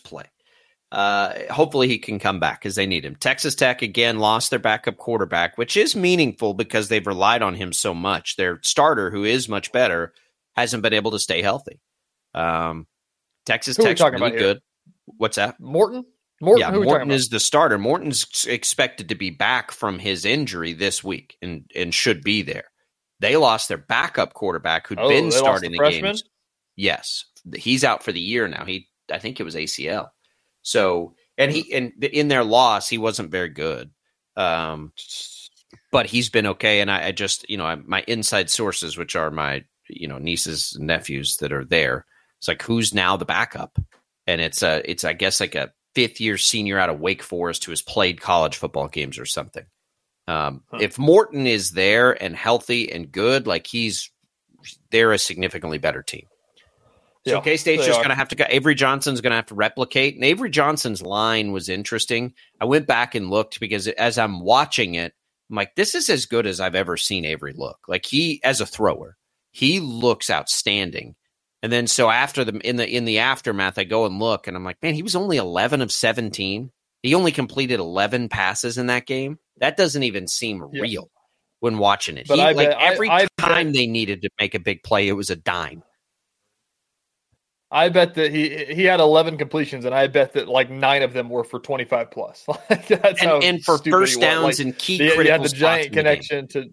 Hopefully he can come back because they need him. Texas Tech, again, lost their backup quarterback, which is meaningful because they've relied on him so much. Their starter, who is much better, hasn't been able to stay healthy. Texas Tech's really good. What's that? Morton? Yeah, Morton is the starter. Morton's expected to be back from his injury this week and should be there. They lost their backup quarterback who'd been starting the games. Yes. He's out for the year now. I think it was ACL. So, and in their loss, he wasn't very good. But he's been okay. And I just, my inside sources, which are my, nieces and nephews that are there. It's like, who's now the backup? And it's I guess like a 5th-year senior out of Wake Forest who has played college football games or something. If Morton is there and healthy and good, like they're a significantly better team. So K-State's just going to have to go. Avery Johnson's going to have to replicate. And Avery Johnson's line was interesting. I went back and looked because as I'm watching it, I'm like, this is as good as I've ever seen Avery look. Like, as a thrower, he looks outstanding. And then so after in the aftermath, I go and look, and I'm like, man, he was only 11 of 17. He only completed 11 passes in that game. That doesn't even seem real when watching it. But every time they needed to make a big play, it was a dime. I bet that he had 11 completions, and I bet that like 9 of them were for 25 plus. That's and for first downs and key critical he had the giant connection to.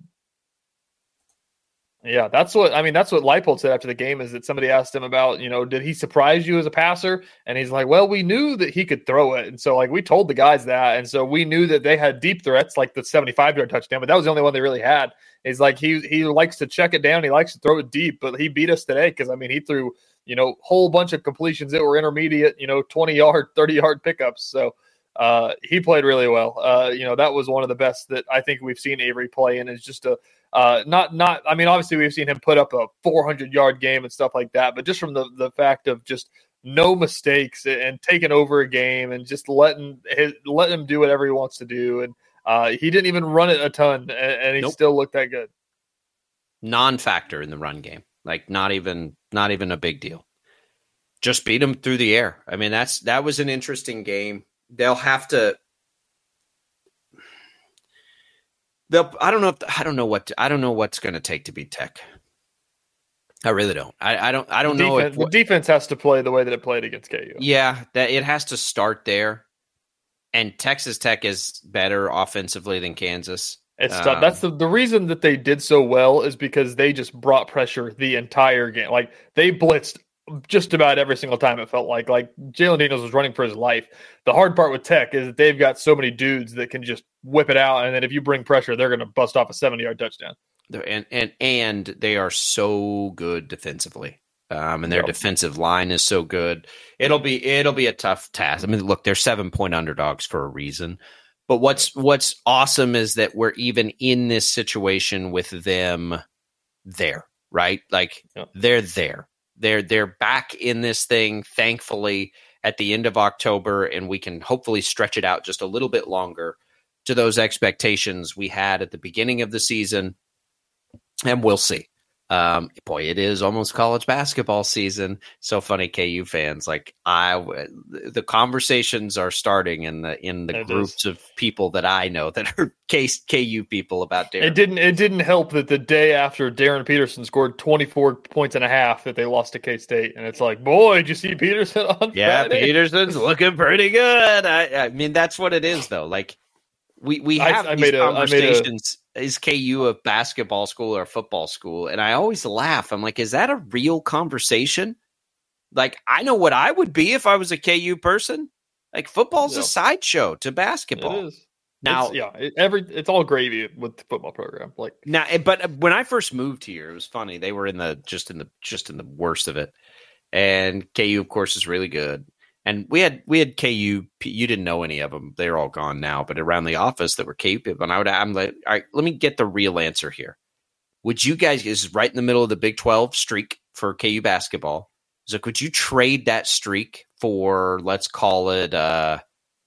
Yeah, that's what Leipold said after the game, is that somebody asked him about, did he surprise you as a passer? And he's like, well, we knew that he could throw it. And so like we told the guys that. And so we knew that they had deep threats like the 75-yard touchdown, but that was the only one they really had. He's like, he likes to check it down. He likes to throw it deep, but he beat us today because, he threw, whole bunch of completions that were intermediate, 20-yard, 30-yard pickups. So he played really well. That was one of the best that I think we've seen Avery play, and is just obviously we've seen him put up a 400-yard game and stuff like that, but just from the fact of just no mistakes and taking over a game and just letting him do whatever he wants to do. And he didn't even run it a ton, and he still looked that good. Non-factor in the run game, like not even a big deal. Just beat him through the air. That was an interesting game. They'll have to. I don't know what's going to take to beat Tech. I really don't. I don't know if the defense has to play the way that it played against KU. Yeah, that it has to start there. And Texas Tech is better offensively than Kansas. It's tough. That's the reason that they did so well, is because they just brought pressure the entire game. Like they blitzed just about every single time, it felt like Jalen Daniels was running for his life. The hard part with Tech is that they've got so many dudes that can just whip it out, and then if you bring pressure, they're going to bust off a 70-yard touchdown. And they are so good defensively, and their defensive line is so good. It'll be a tough task. Look, they're 7-point underdogs for a reason. But what's awesome is that we're even in this situation with them there, right? They're there. They're back in this thing, thankfully, at the end of October, and we can hopefully stretch it out just a little bit longer to those expectations we had at the beginning of the season, and we'll see. It is almost college basketball season. So funny, KU fans. The conversations are starting in the groups of people that I know that are KU people about Darren. It didn't help that the day after Darren Peterson scored 24 points and a half that they lost to K-State, and it's like, boy, did you see Peterson on Friday? Peterson's looking pretty good. That's what it is, though. We have these conversations. Is KU a basketball school or a football school? And I always laugh. I'm like, is that a real conversation? I know what I would be if I was a KU person. Football's a sideshow to basketball. It is. Now, it's all gravy with the football program. But when I first moved here, it was funny. They were in the worst of it. And KU, of course, is really good. And we had KU. You didn't know any of them; they're all gone now. But around the office, that were KU people, and I'm like, all right, let me get the real answer here. Would you guys? This is right in the middle of the Big 12 streak for KU basketball. So, could you trade that streak for, let's call it, a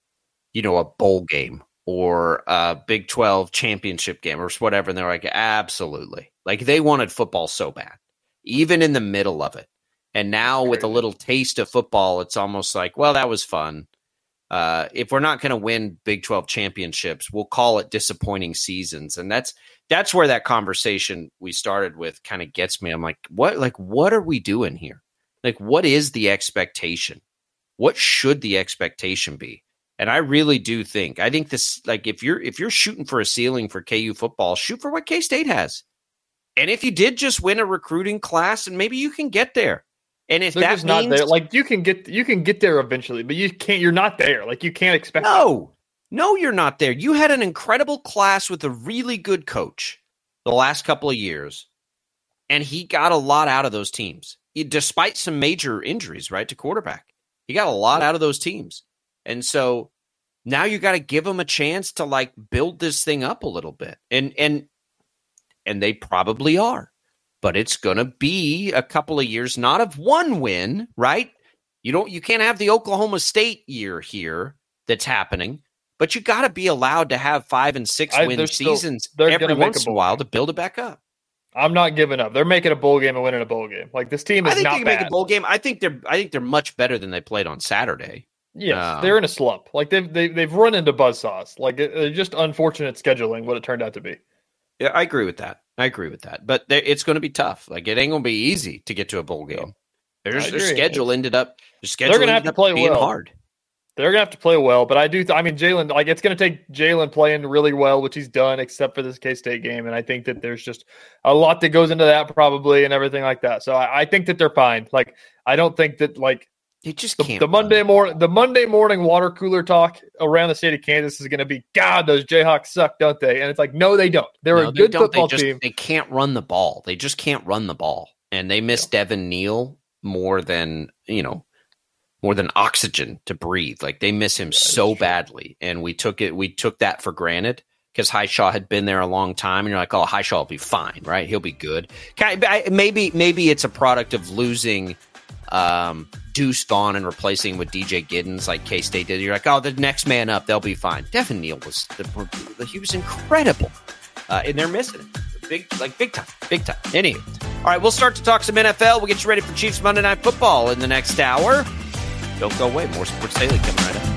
bowl game or a Big 12 championship game or whatever? And they're like, absolutely. They wanted football so bad, even in the middle of it. And now with a little taste of football, it's almost like, well, that was fun. If we're not going to win Big 12 championships, we'll call it disappointing seasons. And that's where that conversation we started with kind of gets me. I'm like, what are we doing here? What is the expectation? What should the expectation be? And I really do think this, if you're shooting for a ceiling for KU football, shoot for what K-State has. And if you did just win a recruiting class, and maybe you can get there. And if that means not there, you can get there eventually, but you can't. You're not there. You can't expect. No, you're not there. You had an incredible class with a really good coach the last couple of years, and he got a lot out of those teams, despite some major injuries, right, to quarterback. He got a lot out of those teams, and so now you got to give them a chance to build this thing up a little bit, and they probably are. But it's going to be a couple of years, not of one win, right? You can't have the Oklahoma State year here that's happening, but you got to be allowed to have 5 and 6 win seasons every once in a while to build it back up. I'm not giving up. They're making a bowl game and winning a bowl game. This team is not bad. I think they can make a bowl game. I think they're much better than they played on Saturday. Yes, they're in a slump. They've run into buzzsaws. Just unfortunate scheduling. What it turned out to be. Yeah, I agree with that. But it's going to be tough. It ain't going to be easy to get to a bowl game. Their schedule ended up they're going to have to play being well. hard. They're going to have to play well, but I do. Jalen, like it's going to take Jalen playing really well, which he's done, except for this K-State game. And I think that there's just a lot that goes into that probably and everything like that. So I think that they're fine. Like I don't think that like they just can't. The Monday morning water cooler talk around the state of Kansas is going to be, God, those Jayhawks suck, don't they? And it's like, no, they don't. They're a good football team. They can't run the ball. They just can't run the ball, and they miss Devin Neal more than oxygen to breathe. Like they miss him so badly. And we took that for granted because Highshaw had been there a long time. And you're like, oh, Highshaw will be fine, right? He'll be good. Maybe it's a product of losing Deuce Vaughn and replacing with DJ Giddens like K-State did. You're like, oh, the next man up, they'll be fine. Devin Neal he was incredible. And they're missing it. Big time. Anyway. All right, we'll start to talk some NFL. We'll get you ready for Chiefs Monday Night Football in the next hour. Don't go away. More Sports Daily coming right up.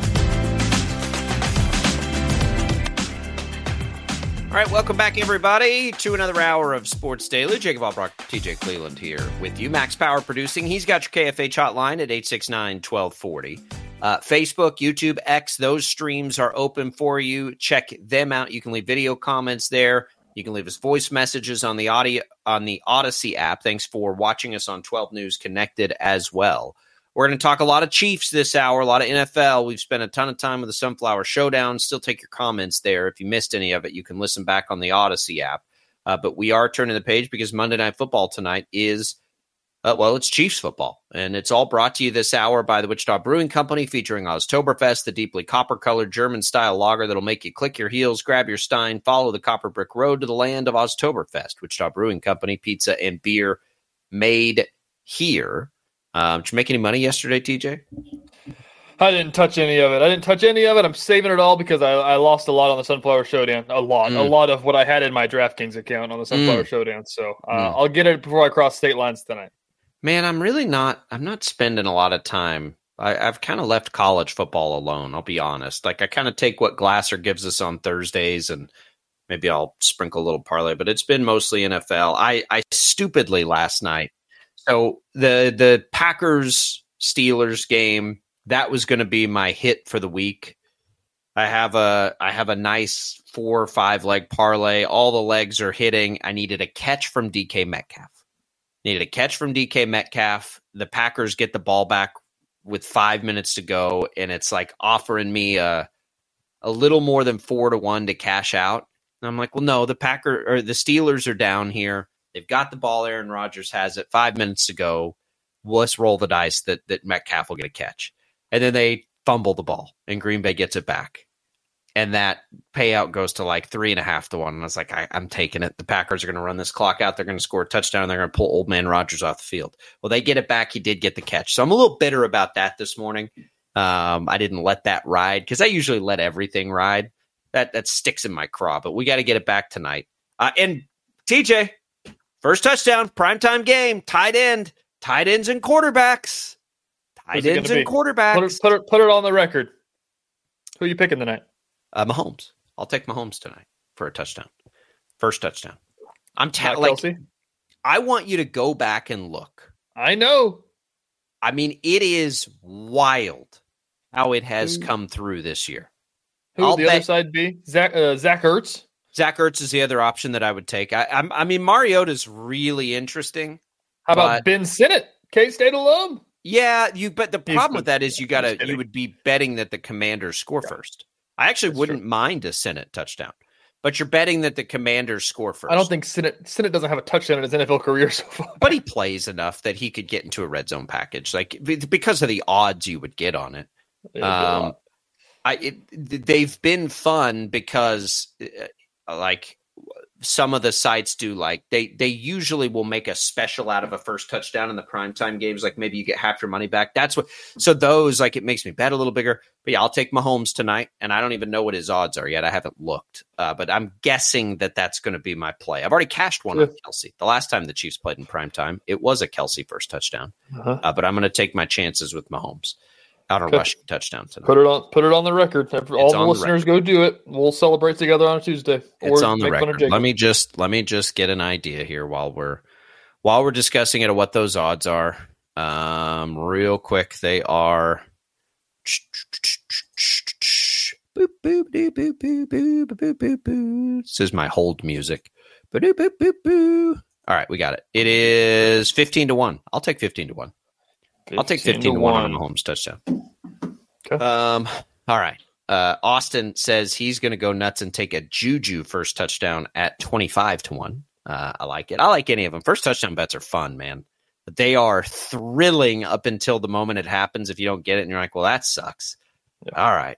All right, welcome back, everybody, to another hour of Sports Daily. Jacob Albrock, TJ Cleveland here with you. Max Power producing. He's got your KFH hotline at 869-1240. Facebook, YouTube, X, those streams are open for you. Check them out. You can leave video comments there. You can leave us voice messages on the Odyssey app. Thanks for watching us on 12 News Connected as well. We're going to talk a lot of Chiefs this hour, a lot of NFL. We've spent a ton of time with the Sunflower Showdown. Still take your comments there. If you missed any of it, you can listen back on the Odyssey app. But we are turning the page because Monday Night Football tonight is, it's Chiefs football. And it's all brought to you this hour by the Wichita Brewing Company, featuring Oktoberfest, the deeply copper-colored German-style lager that'll make you click your heels, grab your stein, follow the copper brick road to the land of Oktoberfest. Wichita Brewing Company, pizza and beer made here. Did you make any money yesterday, TJ? I didn't touch any of it. I'm saving it all because I lost a lot on the Sunflower Showdown. A lot of what I had in my DraftKings account on the Sunflower Showdown. So I'll get it before I cross state lines tonight. Man, I'm not spending a lot of time. I've kind of left college football alone. I'll be honest. Like I kind of take what Glasser gives us on Thursdays and maybe I'll sprinkle a little parlay, but it's been mostly NFL. I stupidly last night. So the Packers-Steelers game, that was going to be my hit for the week. I have a nice 4 or 5 leg parlay. All the legs are hitting. I needed a catch from DK Metcalf. The Packers get the ball back with 5 minutes to go, and it's like offering me a little more than 4-1 to cash out. And I'm like, well, no, the Steelers are down here. They've got the ball. Aaron Rodgers has it. 5 minutes to go. Let's roll the dice that Metcalf will get a catch. And then they fumble the ball, and Green Bay gets it back. And that payout goes to like 3.5-1. And I was like, I'm taking it. The Packers are going to run this clock out. They're going to score a touchdown. And they're going to pull old man Rodgers off the field. Well, they get it back. He did get the catch. So I'm a little bitter about that this morning. I didn't let that ride because I usually let everything ride. That sticks in my craw. But we got to get it back tonight. And TJ, first touchdown, primetime game, tight ends and quarterbacks. Tight ends and quarterbacks. Put it on the record. Who are you picking tonight? Mahomes. I'll take Mahomes tonight for a touchdown. First touchdown. I want you to go back and look. I know. I mean, it is wild how it has come through this year. Who would the other side be? Zach Ertz? Zach Ertz is the other option that I would take. I mean, Mariota's really interesting. How about Ben Sinnott, K-State alum? Yeah, but the problem with that is you would be betting that the Commanders score first. I actually wouldn't mind a Sinnott touchdown, but you're betting that the Commanders score first. I don't think Sinnott doesn't have a touchdown in his NFL career so far. But he plays enough that he could get into a red zone package, like because of the odds you would get on it. They've been fun because like some of the sites do, like they usually will make a special out of a first touchdown in the primetime games. Like maybe you get half your money back. So those, like, it makes me bet a little bigger, but yeah, I'll take Mahomes tonight. And I don't even know what his odds are yet. I haven't looked, but I'm guessing that's going to be my play. I've already cashed one on Kelsey. The last time the Chiefs played in primetime, it was a Kelsey first touchdown, but I'm going to take my chances with Mahomes out a rushing touchdown tonight. Put it on the record. All the listeners go do it. We'll celebrate together on a Tuesday. It's on the record. Let me just get an idea here while we're discussing it of what those odds are. Real quick, they are. Boop, boop, boop, boop, boop, boop, boop, boop, boop. This is my hold music. Boop, boop, boop, boop. All right, we got it. It is 15-1. I'll take 15-1. I'll take 15-1 on the Mahomes touchdown. Okay. All right. Austin says he's going to go nuts and take a Juju first touchdown at 25-1. I like it. I like any of them. First touchdown bets are fun, man. But they are thrilling up until the moment it happens. If you don't get it and you're like, well, that sucks. Yeah. All right.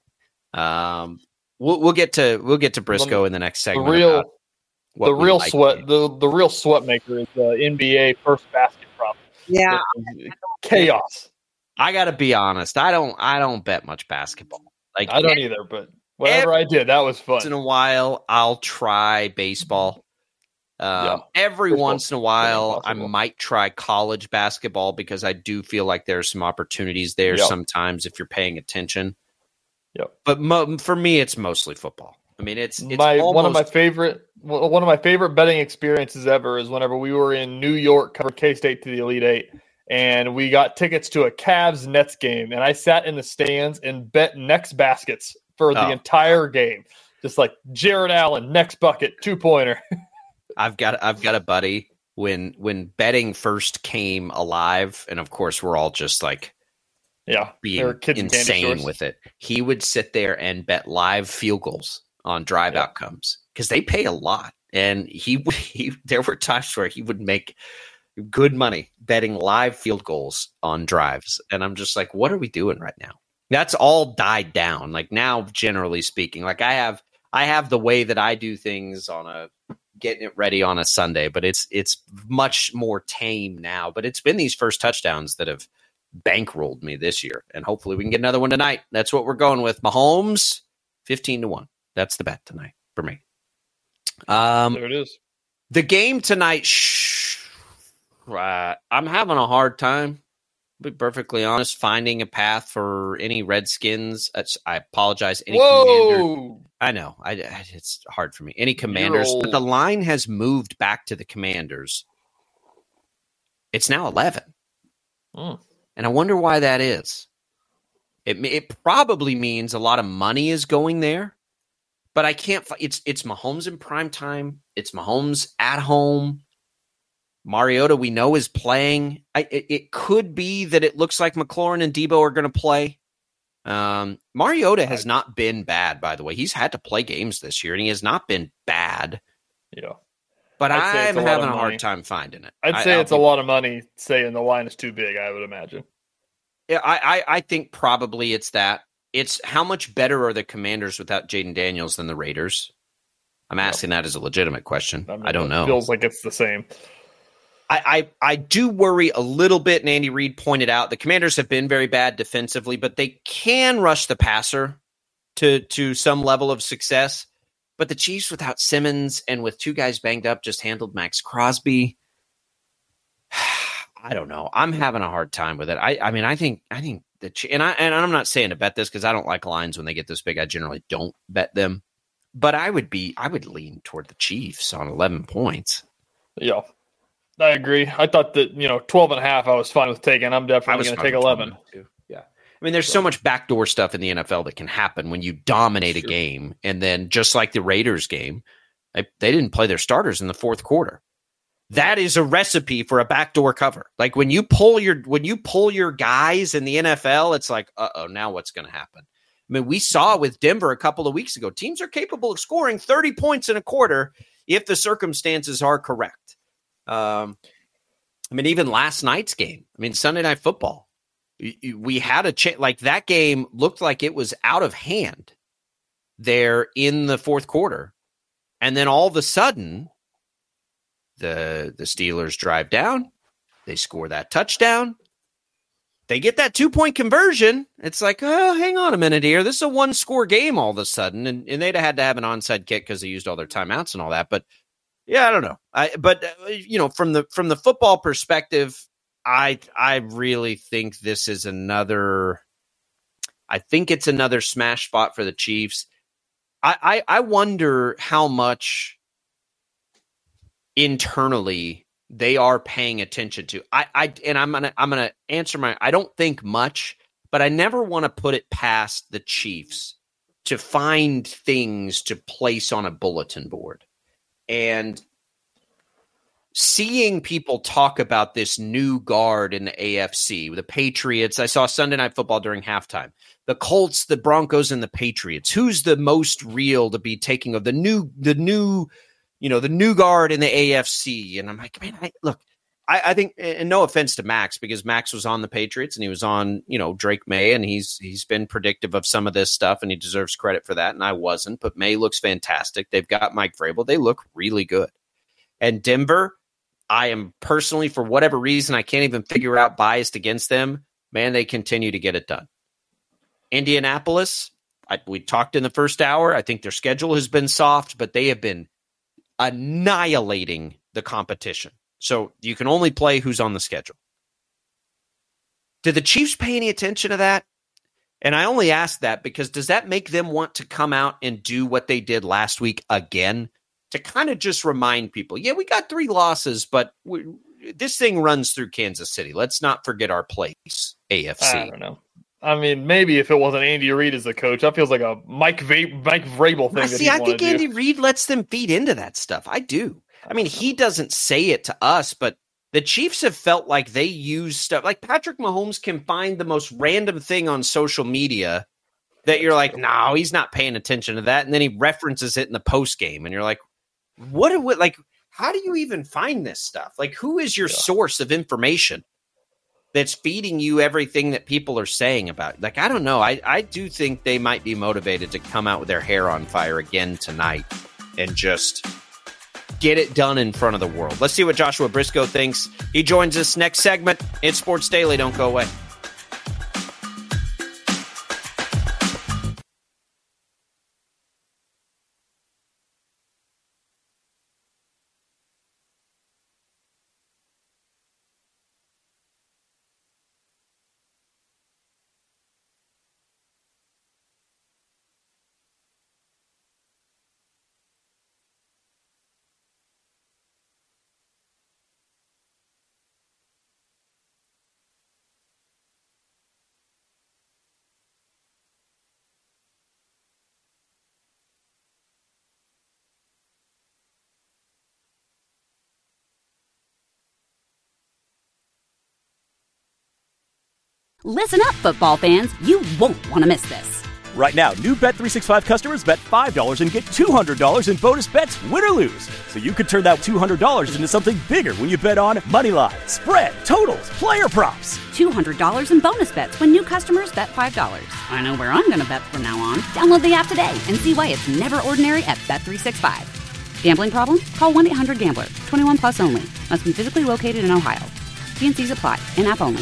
We'll get to Briscoe in the next segment. The real sweat maker is the NBA first basket prop. Yeah. Chaos. I got to be honest. I don't bet much basketball. Like I don't either, but whatever I did, that was fun. Once in a while, I'll try baseball. Every once in a while, I might try college basketball because I do feel like there's some opportunities there sometimes if you're paying attention. Yep. But for me, it's mostly football. I mean, it's one of my favorite betting experiences ever is whenever we were in New York, covered K-State to the Elite Eight, and we got tickets to a Cavs-Nets game, and I sat in the stands and bet next baskets for the entire game, just like Jared Allen, next bucket, 2-pointer. I've got a buddy when betting first came alive, and of course we're all just like being insane with it. He would sit there and bet live field goals on drive outcomes because they pay a lot, and he there were times where he would make good money betting live field goals on drives, and I'm just like, what are we doing right now? That's all died down. Like now, generally speaking, like I have the way that I do things on getting it ready on a Sunday, but it's much more tame now. But it's been these first touchdowns that have bankrolled me this year, and hopefully we can get another one tonight. That's what we're going with. Mahomes 15-1. That's the bet tonight for me. There it is. The game tonight. I'm having a hard time, to be perfectly honest, finding a path for any Redskins. I apologize. Any Commander. I know. It's hard for me. Any Commanders, but the line has moved back to the Commanders. It's now 11. And I wonder why that is. It probably means a lot of money is going there, but I can't. It's Mahomes in prime time. It's Mahomes at home. Mariota, we know, is playing. It could be that it looks like McLaurin and Debo are going to play. Mariota has not been bad, by the way. He's had to play games this year, and he has not been bad. Yeah. But I'm having a hard time finding it. I'd say it's a lot of money saying the line is too big, I would imagine. Yeah, I think probably it's that. It's how much better are the Commanders without Jaden Daniels than the Raiders? I'm asking that as a legitimate question. I don't know. It feels like it's the same. I do worry a little bit, and Andy Reid pointed out the Commanders have been very bad defensively, but they can rush the passer to some level of success. But the Chiefs, without Simmons and with two guys banged up, just handled Max Crosby. I don't know. I'm having a hard time with it. I think and I'm not saying to bet this because I don't like lines when they get this big. I generally don't bet them, but I would lean toward the Chiefs on 11 points. Yeah. I agree. I thought that, 12.5 I was fine with taking. I'm definitely going to take 11. Too. Yeah. I mean, there's so much backdoor stuff in the NFL that can happen when you dominate a game. And then just like the Raiders game, they didn't play their starters in the fourth quarter. That is a recipe for a backdoor cover. Like when you pull your guys in the NFL, it's like, now what's going to happen? I mean, we saw with Denver a couple of weeks ago, teams are capable of scoring 30 points in a quarter if the circumstances are correct. Even last night's game, Sunday Night Football, we had a chance. Like that game looked like it was out of hand there in the fourth quarter. And then all of a sudden the Steelers drive down, they score that touchdown. They get that 2-point conversion. It's like, oh, hang on a minute here. This is a 1-score game all of a sudden. And they'd have had to have an onside kick because they used all their timeouts and all that. But yeah, I don't know. From the football perspective, I really think this is another. I think it's another smash spot for the Chiefs. I wonder how much internally they are paying attention to. And I'm gonna answer I don't think much, but I never want to put it past the Chiefs to find things to place on a bulletin board. And seeing people talk about this new guard in the AFC, the Patriots, I saw Sunday Night Football during halftime. The Colts, the Broncos, and the Patriots. Who's the most real to be taking of the new guard in the AFC? And I'm like, man, I think, and no offense to Max, because Max was on the Patriots and he was on, Drake May, and he's been predictive of some of this stuff, and he deserves credit for that. And I wasn't, but May looks fantastic. They've got Mike Vrabel. They look really good. And Denver, I am personally, for whatever reason, I can't even figure out, biased against them. Man, they continue to get it done. Indianapolis, we talked in the first hour. I think their schedule has been soft, but they have been annihilating the competition. So you can only play who's on the schedule. Did the Chiefs pay any attention to that? And I only ask that because does that make them want to come out and do what they did last week again? To kind of just remind people, yeah, we got 3 losses, but this thing runs through Kansas City. Let's not forget our place, AFC. I don't know. I mean, maybe if it wasn't Andy Reid as the coach, that feels like a Mike Vrabel thing. See, I think Andy Reid lets them feed into that stuff. I do. I mean, he doesn't say it to us, but the Chiefs have felt like they use stuff. Like Patrick Mahomes can find the most random thing on social media that you're like, no, he's not paying attention to that. And then he references it in the post game. And you're like, how do you even find this stuff? Like, who is your source of information that's feeding you everything that people are saying about it? Like, I don't know. I do think they might be motivated to come out with their hair on fire again tonight and just get it done in front of the world. Let's see what Joshua Briscoe thinks. He joins us next segment. It's Sports Daily. Don't go away. Listen up, football fans. You won't want to miss this. Right now, new Bet365 customers bet $5 and get $200 in bonus bets, win or lose. So you could turn that $200 into something bigger when you bet on money line, spread, totals, player props. $200 in bonus bets when new customers bet $5. I know where I'm going to bet from now on. Download the app today and see why it's never ordinary at Bet365. Gambling problem? Call 1-800-GAMBLER. 21 plus only. Must be physically located in Ohio. T&Cs apply. In-app only.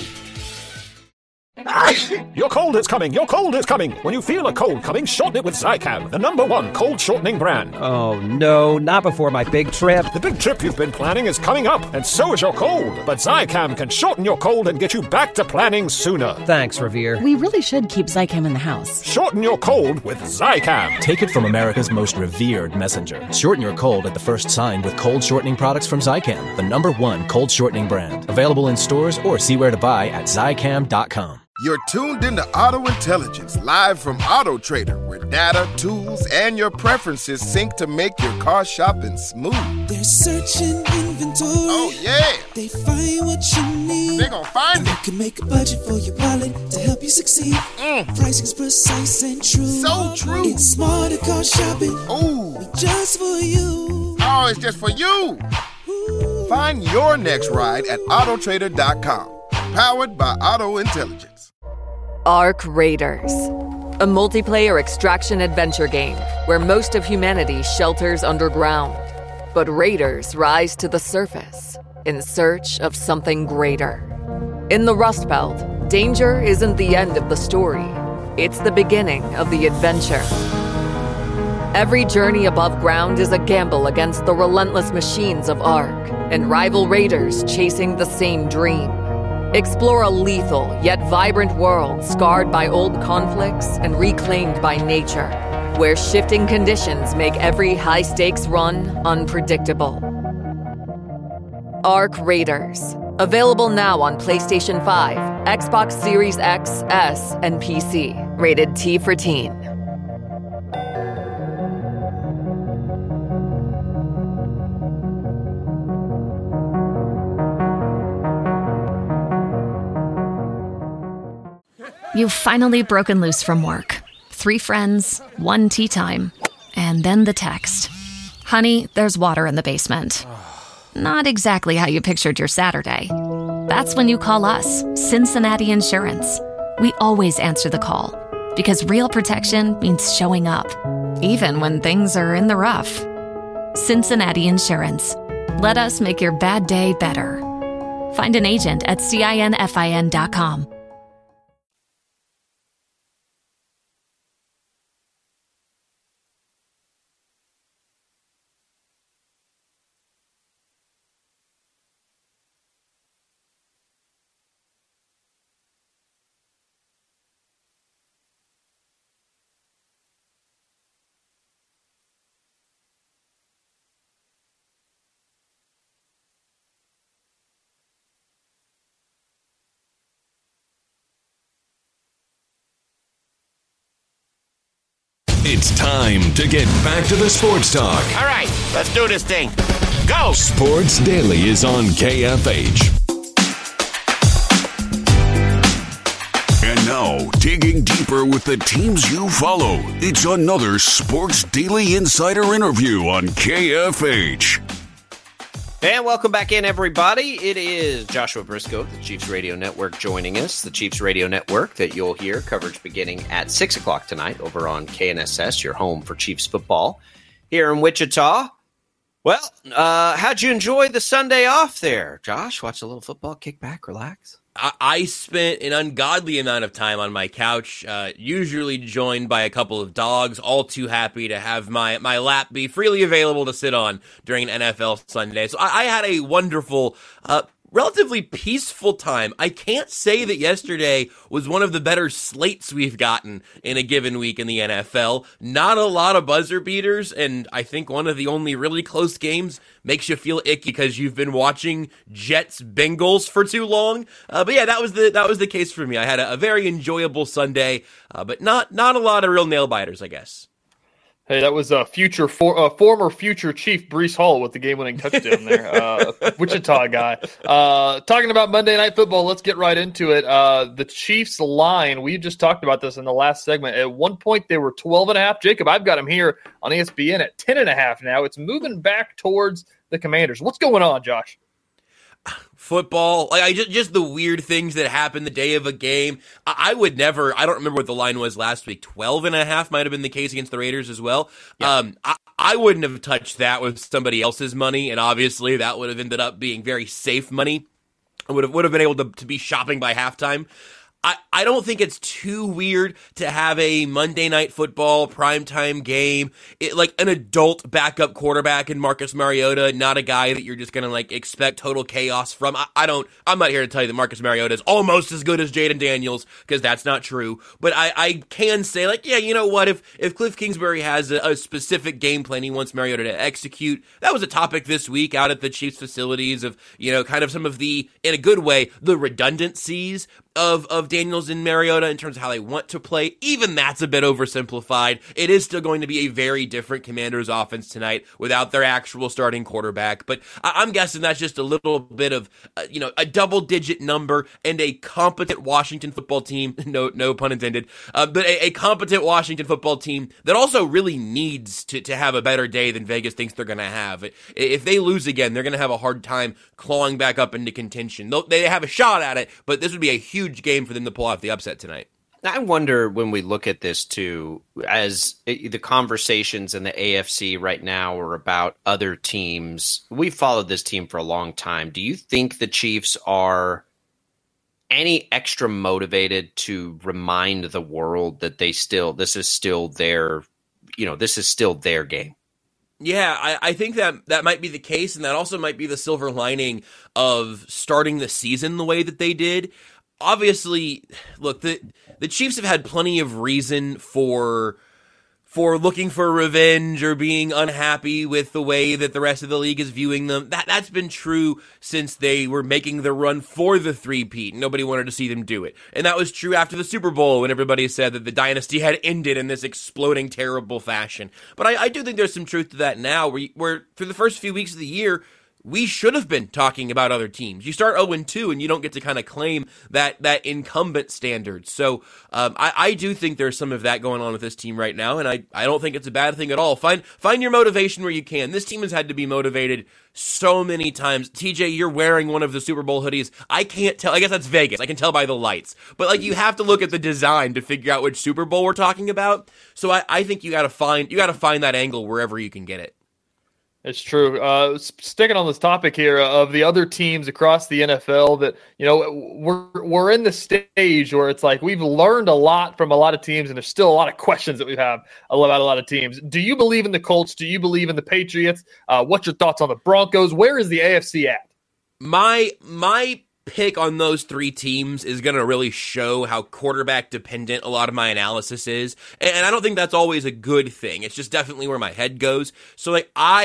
Your cold is coming. Your cold is coming. When you feel a cold coming, shorten it with Zicam, the #1 cold shortening brand. Oh, no, not before my big trip. The big trip you've been planning is coming up, and so is your cold. But Zicam can shorten your cold and get you back to planning sooner. Thanks, Revere. We really should keep Zicam in the house. Shorten your cold with Zicam. Take it from America's most revered messenger. Shorten your cold at the first sign with cold shortening products from Zicam, the #1 cold shortening brand. Available in stores or see where to buy at Zicam.com. You're tuned into Auto Intelligence, live from Auto Trader, where data, tools, and your preferences sync to make your car shopping smooth. They're searching inventory. Oh, yeah. They find what you need. They're gonna find it. You can make a budget for your wallet to help you succeed. Pricing's precise and true. So true. It's smarter car shopping. Ooh. Just for you. Oh, it's just for you. Ooh. Find your next ride at Autotrader.com. Powered by Auto Intelligence. Arc Raiders, a multiplayer extraction adventure game where most of humanity shelters underground, but raiders rise to the surface in search of something greater. In the Rust Belt, danger isn't the end of the story, it's the beginning of the adventure. Every journey above ground is a gamble against the relentless machines of Arc and rival raiders chasing the same dream. Explore a lethal yet vibrant world scarred by old conflicts and reclaimed by nature, where shifting conditions make every high-stakes run unpredictable. Arc Raiders. Available now on PlayStation 5, Xbox Series X, S, and PC. Rated T for Teen. You've finally broken loose from work. 3 friends, 1 tea time, and then the text. Honey, there's water in the basement. Not exactly how you pictured your Saturday. That's when you call us, Cincinnati Insurance. We always answer the call, because real protection means showing up, even when things are in the rough. Cincinnati Insurance. Let us make your bad day better. Find an agent at CINFIN.com. It's time to get back to the sports talk. All right, let's do this thing. Go! Sports Daily is on KFH. And now, digging deeper with the teams you follow, it's another Sports Daily Insider interview on KFH. And welcome back in, everybody. It is Joshua Briscoe of the Chiefs Radio Network joining us. The Chiefs Radio Network that you'll hear coverage beginning at 6 o'clock tonight over on KNSS, your home for Chiefs football here in Wichita. Well, how'd you enjoy the Sunday off there, Josh? Watch a little football, kick back, relax? I spent an ungodly amount of time on my couch, usually joined by a couple of dogs, all too happy to have my lap be freely available to sit on during an NFL Sunday. So I had a wonderful, relatively peaceful time. I can't say that yesterday was one of the better slates we've gotten in a given week in the NFL. Not a lot of buzzer beaters, and I think one of the only really close games makes you feel icky because you've been watching Jets Bengals for too long. But yeah, that was the case for me. I had a very enjoyable Sunday, but not a lot of real nail biters, I guess. Hey, that was a former future Chief Breece Hall with the game-winning touchdown there. Wichita guy. Talking about Monday Night Football, let's get right into it. The Chiefs line, we just talked about this in the last segment. At one point, they were 12.5. Jacob, I've got them here on ESPN at 10.5 now. It's moving back towards the Commanders. What's going on, Josh? Football, like just the weird things that happen the day of a game. I would never, I don't remember what the line was last week. 12.5 might have been the case against the Raiders as well. Yeah. I wouldn't have touched that with somebody else's money, and obviously that would have ended up being very safe money. I would have been able to be shopping by halftime. I don't think it's too weird to have a Monday Night Football primetime game, like an adult backup quarterback in Marcus Mariota, not a guy that you're just going to expect total chaos from. I'm not here to tell you that Marcus Mariota is almost as good as Jaden Daniels, because that's not true. But I can say, yeah, you know what? If Cliff Kingsbury has a specific game plan he wants Mariota to execute, that was a topic this week out at the Chiefs facilities of, kind of some of the, in a good way, the redundancies of Daniels and Mariota in terms of how they want to play. Even that's a bit oversimplified. It is still going to be a very different Commanders offense tonight without their actual starting quarterback. But I'm guessing that's just a little bit of, a double-digit number and a competent Washington football team, no pun intended, but a competent Washington football team that also really needs to have a better day than Vegas thinks they're going to have. If they lose again, they're going to have a hard time clawing back up into contention. They have a shot at it, but this would be a huge game for them to pull off the upset tonight. I wonder when we look at this too, as the conversations in the AFC right now are about other teams. We've followed this team for a long time. Do you think the Chiefs are any extra motivated to remind the world that this is still their game? Yeah, I think that might be the case, and that also might be the silver lining of starting the season the way that they did. Obviously, look, the Chiefs have had plenty of reason for for looking for revenge or being unhappy with the way that the rest of the league is viewing them. That's been true since they were making the run for the three-peat. Nobody wanted to see them do it. And that was true after the Super Bowl when everybody said that the dynasty had ended in this exploding, terrible fashion. But I do think there's some truth to that now, where through the first few weeks of the year, we should have been talking about other teams. You start 0-2 and you don't get to kind of claim that incumbent standard. So I do think there's some of that going on with this team right now, and I don't think it's a bad thing at all. Find your motivation where you can. This team has had to be motivated so many times. TJ, you're wearing one of the Super Bowl hoodies. I can't tell. I guess that's Vegas. I can tell by the lights. But you have to look at the design to figure out which Super Bowl we're talking about. So I think you got to find that angle wherever you can get it. It's true. Sticking on this topic here of the other teams across the NFL that, we're in the stage where it's like we've learned a lot from a lot of teams and there's still a lot of questions that we have about a lot of teams. Do you believe in the Colts? Do you believe in the Patriots? What's your thoughts on the Broncos? Where is the AFC at? My pick on those three teams is going to really show how quarterback dependent a lot of my analysis is. And I don't think that's always a good thing. It's just definitely where my head goes. So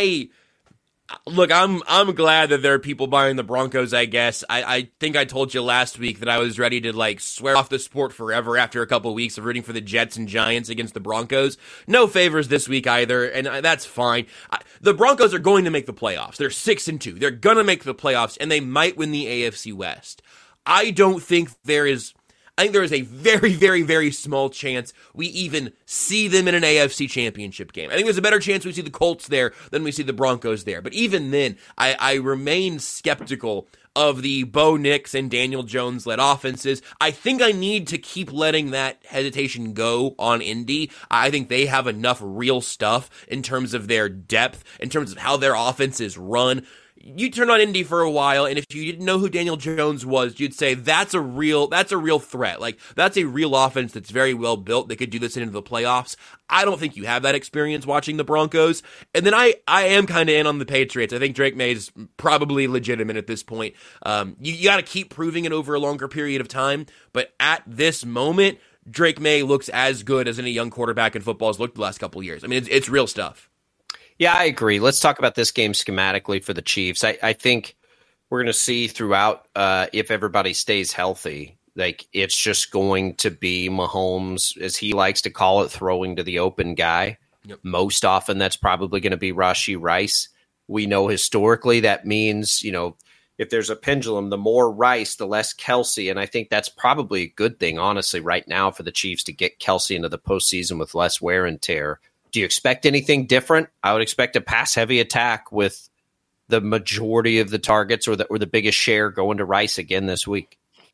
I'm glad that there are people buying the Broncos, I guess. I think I told you last week that I was ready to swear off the sport forever after a couple of weeks of rooting for the Jets and Giants against the Broncos. No favors this week either, and that's fine. The Broncos are going to make the playoffs. They're 6-2. They're going to make the playoffs, and they might win the AFC West. I think there is a very, very, very small chance we even see them in an AFC championship game. I think there's a better chance we see the Colts there than we see the Broncos there. But even then, I remain skeptical of the Bo Nix and Daniel Jones-led offenses. I think I need to keep letting that hesitation go on Indy. I think they have enough real stuff in terms of their depth, in terms of how their offense is run. You turn on Indy for a while, and if you didn't know who Daniel Jones was, you'd say that's a real threat. That's a real offense that's very well built. They could do this into the playoffs. I don't think you have that experience watching the Broncos. And then I am kind of in on the Patriots. I think Drake May is probably legitimate at this point. You got to keep proving it over a longer period of time. But at this moment, Drake May looks as good as any young quarterback in football has looked the last couple of years. I mean, it's real stuff. Yeah, I agree. Let's talk about this game schematically for the Chiefs. I think we're going to see throughout, if everybody stays healthy, it's just going to be Mahomes, as he likes to call it, throwing to the open guy. Yep. Most often, that's probably going to be Rashee Rice. We know historically that means, if there's a pendulum, the more Rice, the less Kelsey. And I think that's probably a good thing, honestly, right now for the Chiefs to get Kelsey into the postseason with less wear and tear. Do you expect anything different? I would expect a pass-heavy attack with the majority of the targets or the biggest share going to Rice again this week.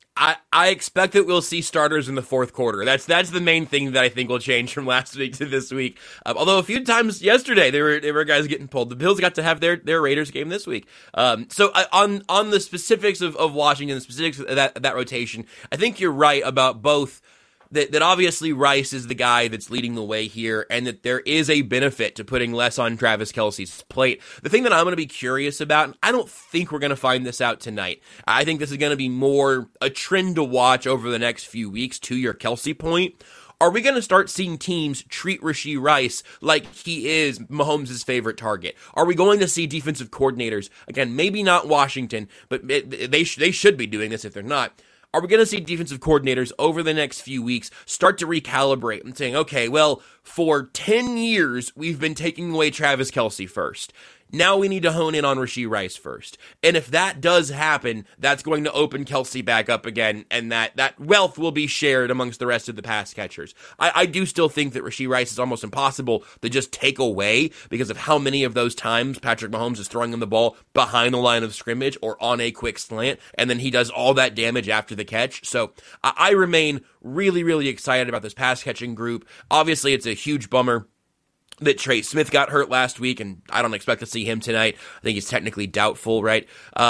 I expect that we'll see starters in the fourth quarter. That's the main thing that I think will change from last week to this week. Although a few times yesterday there were guys getting pulled. The Bills got to have their Raiders game this week. So on the specifics of Washington, the specifics of that rotation, I think you're right about both. That obviously Rice is the guy that's leading the way here, and that there is a benefit to putting less on Travis Kelce's plate. The thing that I'm going to be curious about, and I don't think we're going to find this out tonight, I think this is going to be more a trend to watch over the next few weeks, to your Kelce point. Are we going to start seeing teams treat Rashee Rice like he is Mahomes' favorite target? Are we going to see defensive coordinators, again, maybe not Washington, but they should be doing this if they're not. Are we going to see defensive coordinators over the next few weeks start to recalibrate and saying, okay, well, for 10 years, we've been taking away Travis Kelce first. Now we need to hone in on Rashee Rice first. And if that does happen, that's going to open Kelce back up again, and that wealth will be shared amongst the rest of the pass catchers. I do still think that Rashee Rice is almost impossible to just take away because of how many of those times Patrick Mahomes is throwing him the ball behind the line of scrimmage or on a quick slant, and then he does all that damage after the catch. So I remain really, really excited about this pass catching group. Obviously, it's a huge bummer that Trey Smith got hurt last week, and I don't expect to see him tonight. I think he's technically doubtful, right?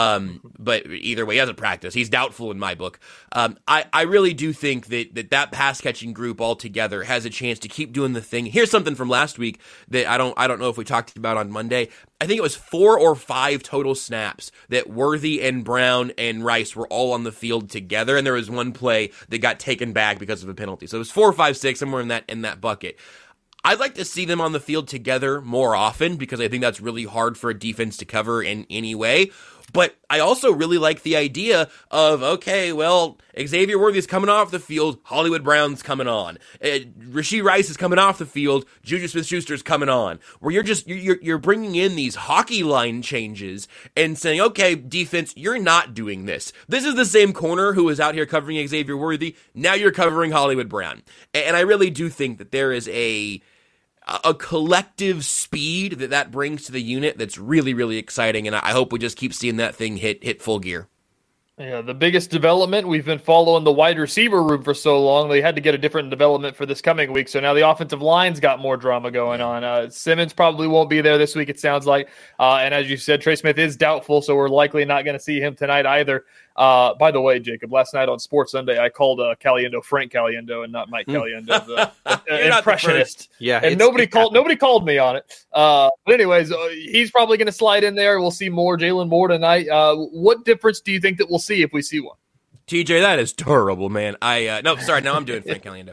But either way, he hasn't practiced. He's doubtful in my book. I really do think that pass-catching group altogether has a chance to keep doing the thing. Here's something from last week that I don't know if we talked about on Monday. I think it was 4 or 5 total snaps that Worthy and Brown and Rice were all on the field together, and there was one play that got taken back because of a penalty. So it was 4, 5, 6, somewhere in that bucket. I'd like to see them on the field together more often because I think that's really hard for a defense to cover in any way. But I also really like the idea of, okay, well, Xavier Worthy's coming off the field, Hollywood Brown's coming on. Rashee Rice is coming off the field, Juju Smith-Schuster's coming on. Where you're bringing in these hockey line changes and saying, okay, defense, you're not doing this. This is the same corner who was out here covering Xavier Worthy. Now you're covering Hollywood Brown. And I really do think that there is a collective speed that brings to the unit that's really, really exciting, and I hope we just keep seeing that thing hit full gear. Yeah, the biggest development, we've been following the wide receiver room for so long, they had to get a different development for this coming week, so now the offensive line's got more drama going on. Simmons probably won't be there this week, it sounds like, and as you said, Trey Smith is doubtful, so we're likely not going to see him tonight either. By the way, Jacob, last night on Sports Sunday, I called Caliendo Frank Caliendo and not Mike Caliendo, the impressionist. Yeah, and nobody called me on it. But anyways, he's probably going to slide in there. We'll see more Jalen Moore tonight. What difference do you think that we'll see if we see one? TJ, that is terrible, man. No, sorry, now I'm doing Frank Caliendo.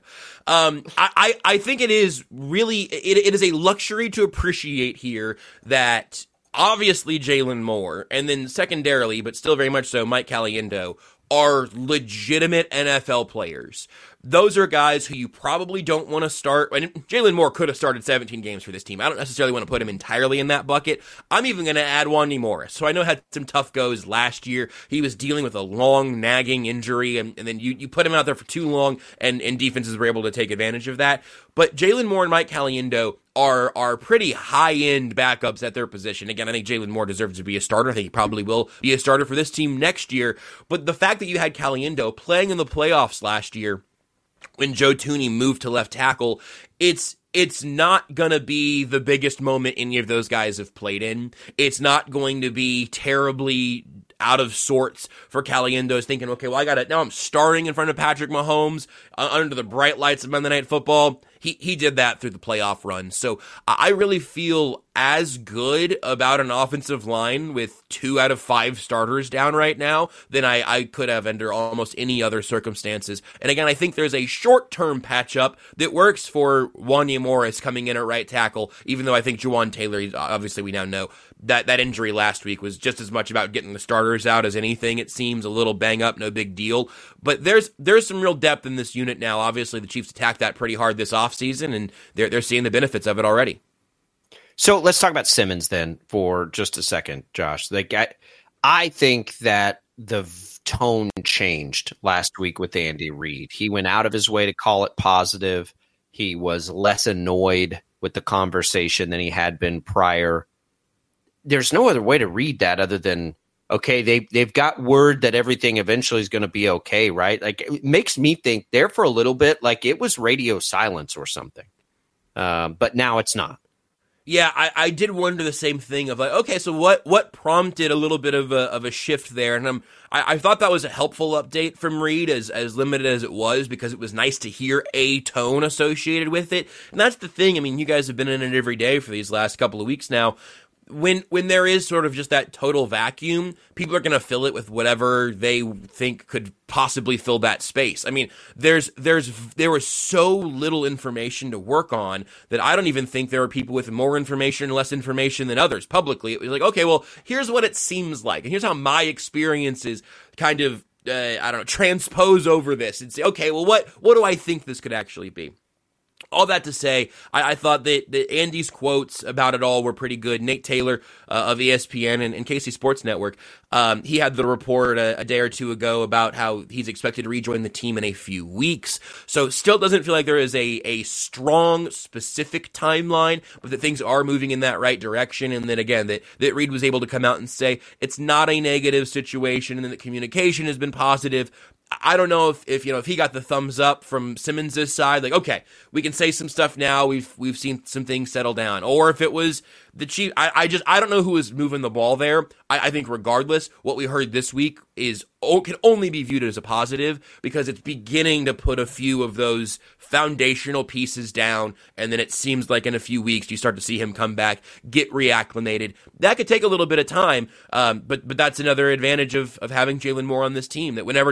I think it is really it is a luxury to appreciate here that obviously Jalen Moore, and then secondarily, but still very much so, Mike Caliendo, are legitimate NFL players. Those are guys who you probably don't want to start. And Jalen Moore could have started 17 games for this team. I don't necessarily want to put him entirely in that bucket. I'm even going to add Wanya Morris, so I know had some tough goes last year. He was dealing with a long, nagging injury, and then you put him out there for too long, and defenses were able to take advantage of that. But Jalen Moore and Mike Caliendo are pretty high-end backups at their position. Again, I think Jalen Moore deserves to be a starter. I think he probably will be a starter for this team next year. But the fact that you had Caliendo playing in the playoffs last year when Joe Thuney moved to left tackle, it's not going to be the biggest moment any of those guys have played in. It's not going to be terribly out of sorts for Caliendo's thinking, okay, well, now I'm starting in front of Patrick Mahomes under the bright lights of Monday Night Football. He did that through the playoff run. So I really feel as good about an offensive line with 2 out of 5 starters down right now than I could have under almost any other circumstances. And again, I think there's a short-term patch-up that works for Wanya Morris coming in at right tackle, even though I think Juwan Taylor, obviously we now know, that injury last week was just as much about getting the starters out as anything. It seems a little bang up, no big deal. But there's some real depth in this unit now. Obviously, the Chiefs attacked that pretty hard this offseason, and they're seeing the benefits of it already. So let's talk about Simmons then for just a second, Josh. I think that the tone changed last week with Andy Reid. He went out of his way to call it positive. He was less annoyed with the conversation than he had been prior. There's no other way to read that other than, okay, they've got word that everything eventually is going to be okay, right? Like, it makes me think there for a little bit like it was radio silence or something. But now it's not. Yeah, I did wonder the same thing of like, okay, so what prompted a little bit of a shift there? And I thought that was a helpful update from Reid, as limited as it was, because it was nice to hear a tone associated with it. And that's the thing. I mean, you guys have been in it every day for these last couple of weeks now. When there is sort of just that total vacuum, people are going to fill it with whatever they think could possibly fill that space. I mean, there was so little information to work on that I don't even think there are people with more information and less information than others publicly. It was like, okay, well, here's what it seems like, and here's how my experiences kind of, transpose over this and say, okay, well, what do I think this could actually be? All that to say, I thought that Andy's quotes about it all were pretty good. Nate Taylor of ESPN and KC Sports Network, he had the report a day or two ago about how he's expected to rejoin the team in a few weeks. So still doesn't feel like there is a strong, specific timeline, but that things are moving in that right direction. And then again, that Reid was able to come out and say it's not a negative situation and that communication has been positive. I don't know if he got the thumbs up from Simmons' side, like, okay, we can say some stuff now. We've seen some things settle down, or if it was the Chiefs. I don't know who was moving the ball there. I think regardless, what we heard this week can only be viewed as a positive because it's beginning to put a few of those foundational pieces down, and then it seems like in a few weeks you start to see him come back, get reacclimated. That could take a little bit of time, but that's another advantage of having Jalen Moore on this team, that whenever Josh Simmons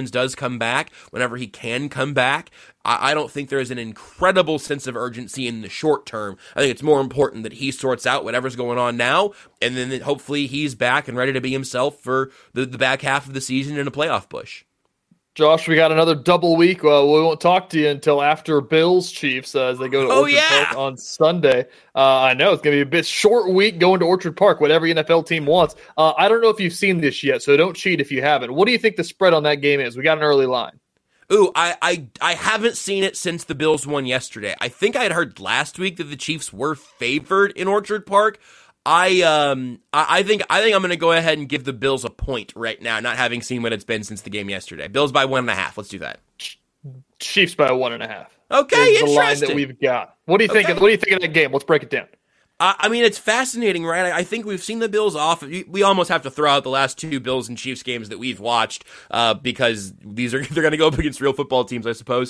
Evans does come back, whenever he can come back, I don't think there's an incredible sense of urgency in the short term. I think it's more important that he sorts out whatever's going on now, and then hopefully he's back and ready to be himself for the back half of the season in a playoff push. Josh, we got another double week. We won't talk to you until after Bills Chiefs as they go to Orchard Park on Sunday. I know it's going to be a bit short week going to Orchard Park, whatever NFL team wants. I don't know if you've seen this yet, so don't cheat if you haven't. What do you think the spread on that game is? We got an early line. Ooh, I haven't seen it since the Bills won yesterday. I think I had heard last week that the Chiefs were favored in Orchard Park. I think I'm going to go ahead and give the Bills a point right now, not having seen what it's been since the game yesterday. Bills by 1.5. Let's do that. Chiefs by 1.5. Okay, is interesting. The line that we've got. What do you think? What do you think of that game? Let's break it down. I mean, it's fascinating, right? I think we've seen the Bills off. We almost have to throw out the last 2 Bills and Chiefs games that we've watched because they're going to go up against real football teams, I suppose.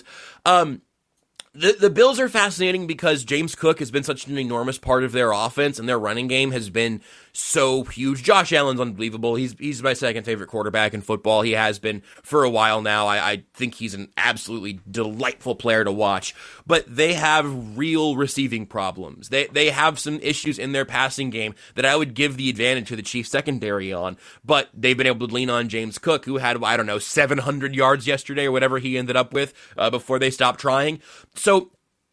The Bills are fascinating because James Cook has been such an enormous part of their offense, and their running game has been so huge. Josh Allen's unbelievable. He's my second favorite quarterback in football. He has been for a while now. I think he's an absolutely delightful player to watch. But they have real receiving problems. They have some issues in their passing game that I would give the advantage to the Chiefs secondary on. But they've been able to lean on James Cook, who had, 700 yards yesterday or whatever he ended up with before they stopped trying. So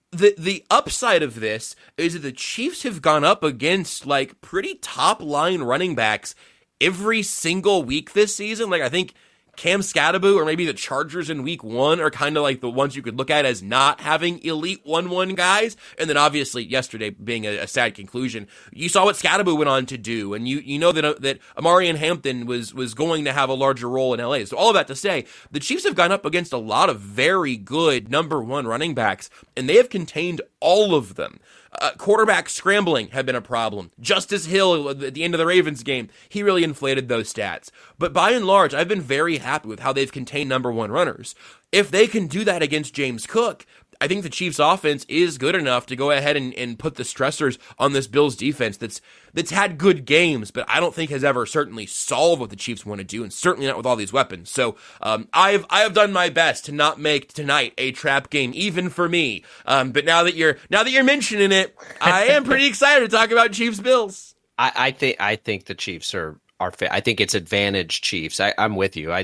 the upside of this is that the Chiefs have gone up against pretty top line running backs every single week this season. I think Cam Scatterbo or maybe the Chargers in week 1 are kind of the ones you could look at as not having elite 1-1 guys. And then obviously yesterday being a sad conclusion, you saw what Scatterbo went on to do. And you know that Amarian Hampton was going to have a larger role in LA. So all of that to say, the Chiefs have gone up against a lot of very good number 1 running backs, and they have contained all of them. Quarterback scrambling had been a problem. Justice Hill at the end of the Ravens game, he really inflated those stats. But by and large, I've been very happy with how they've contained number 1 runners. If they can do that against James Cook, I think the Chiefs offense is good enough to go ahead and put the stressors on this Bills defense that's had good games, but I don't think has ever certainly solved what the Chiefs want to do, and certainly not with all these weapons. So I have done my best to not make tonight a trap game, even for me. But now that you're mentioning it, I am pretty excited to talk about Chiefs Bills. I think the Chiefs are. I think it's advantage Chiefs. I'm with you.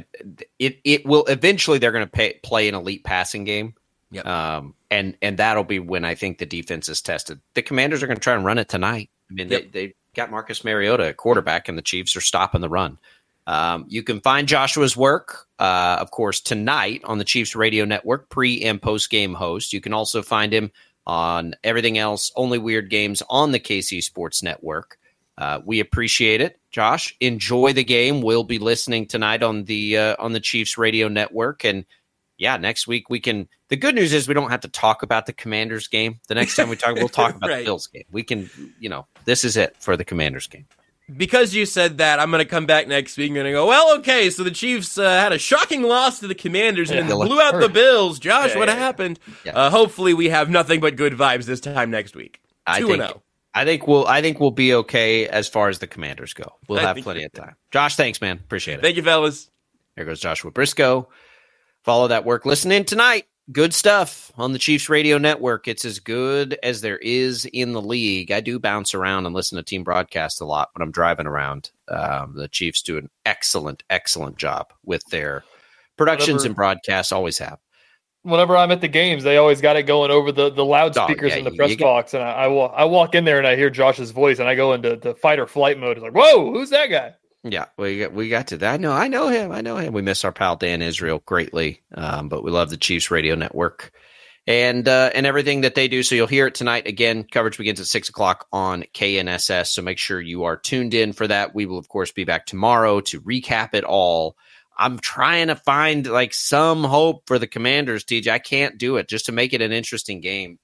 It will eventually. They're going to play an elite passing game. Yep. And that'll be when I think the defense is tested. The Commanders are going to try and run it tonight. I mean, they got Marcus Mariota at quarterback, and the Chiefs are stopping the run. You can find Joshua's work, of course, tonight on the Chiefs Radio Network, pre- and post-game host. You can also find him on everything else, Only Weird Games, on the KC Sports Network. We appreciate it. Josh, enjoy the game. We'll be listening tonight on the Chiefs Radio Network, and yeah, next week we can. The good news is we don't have to talk about the Commanders game. The next time we talk, we'll talk about right. the Bills game. We can, this is it for the Commanders game. Because you said that, I'm going to come back next week and going to go, well, okay, so the Chiefs had a shocking loss to the Commanders and blew out the Bills. Josh, what happened? Yeah. Hopefully we have nothing but good vibes this time next week. 2-0. I think we'll be okay as far as the Commanders go. We'll have plenty of time. Josh, thanks, man. Appreciate it. Thank you, fellas. There goes Joshua Briscoe. Follow that work. Listen in tonight. Good stuff on the Chiefs Radio Network. It's as good as there is in the league. I do bounce around and listen to team broadcasts a lot when I'm driving around. The Chiefs do an excellent, excellent job with their productions and broadcasts. Always have. Whenever I'm at the games, they always got it going over the loudspeakers in the press box. And I walk in there and I hear Josh's voice and I go into the fight or flight mode. It's like, whoa, who's that guy? Yeah, we got to that. I know him. We miss our pal Dan Israel greatly, but we love the Chiefs Radio Network and everything that they do. So you'll hear it tonight. Again, coverage begins at 6:00 on KNSS. So make sure you are tuned in for that. We will, of course, be back tomorrow to recap it all. I'm trying to find some hope for the Commanders, TJ. I can't do it just to make it an interesting game.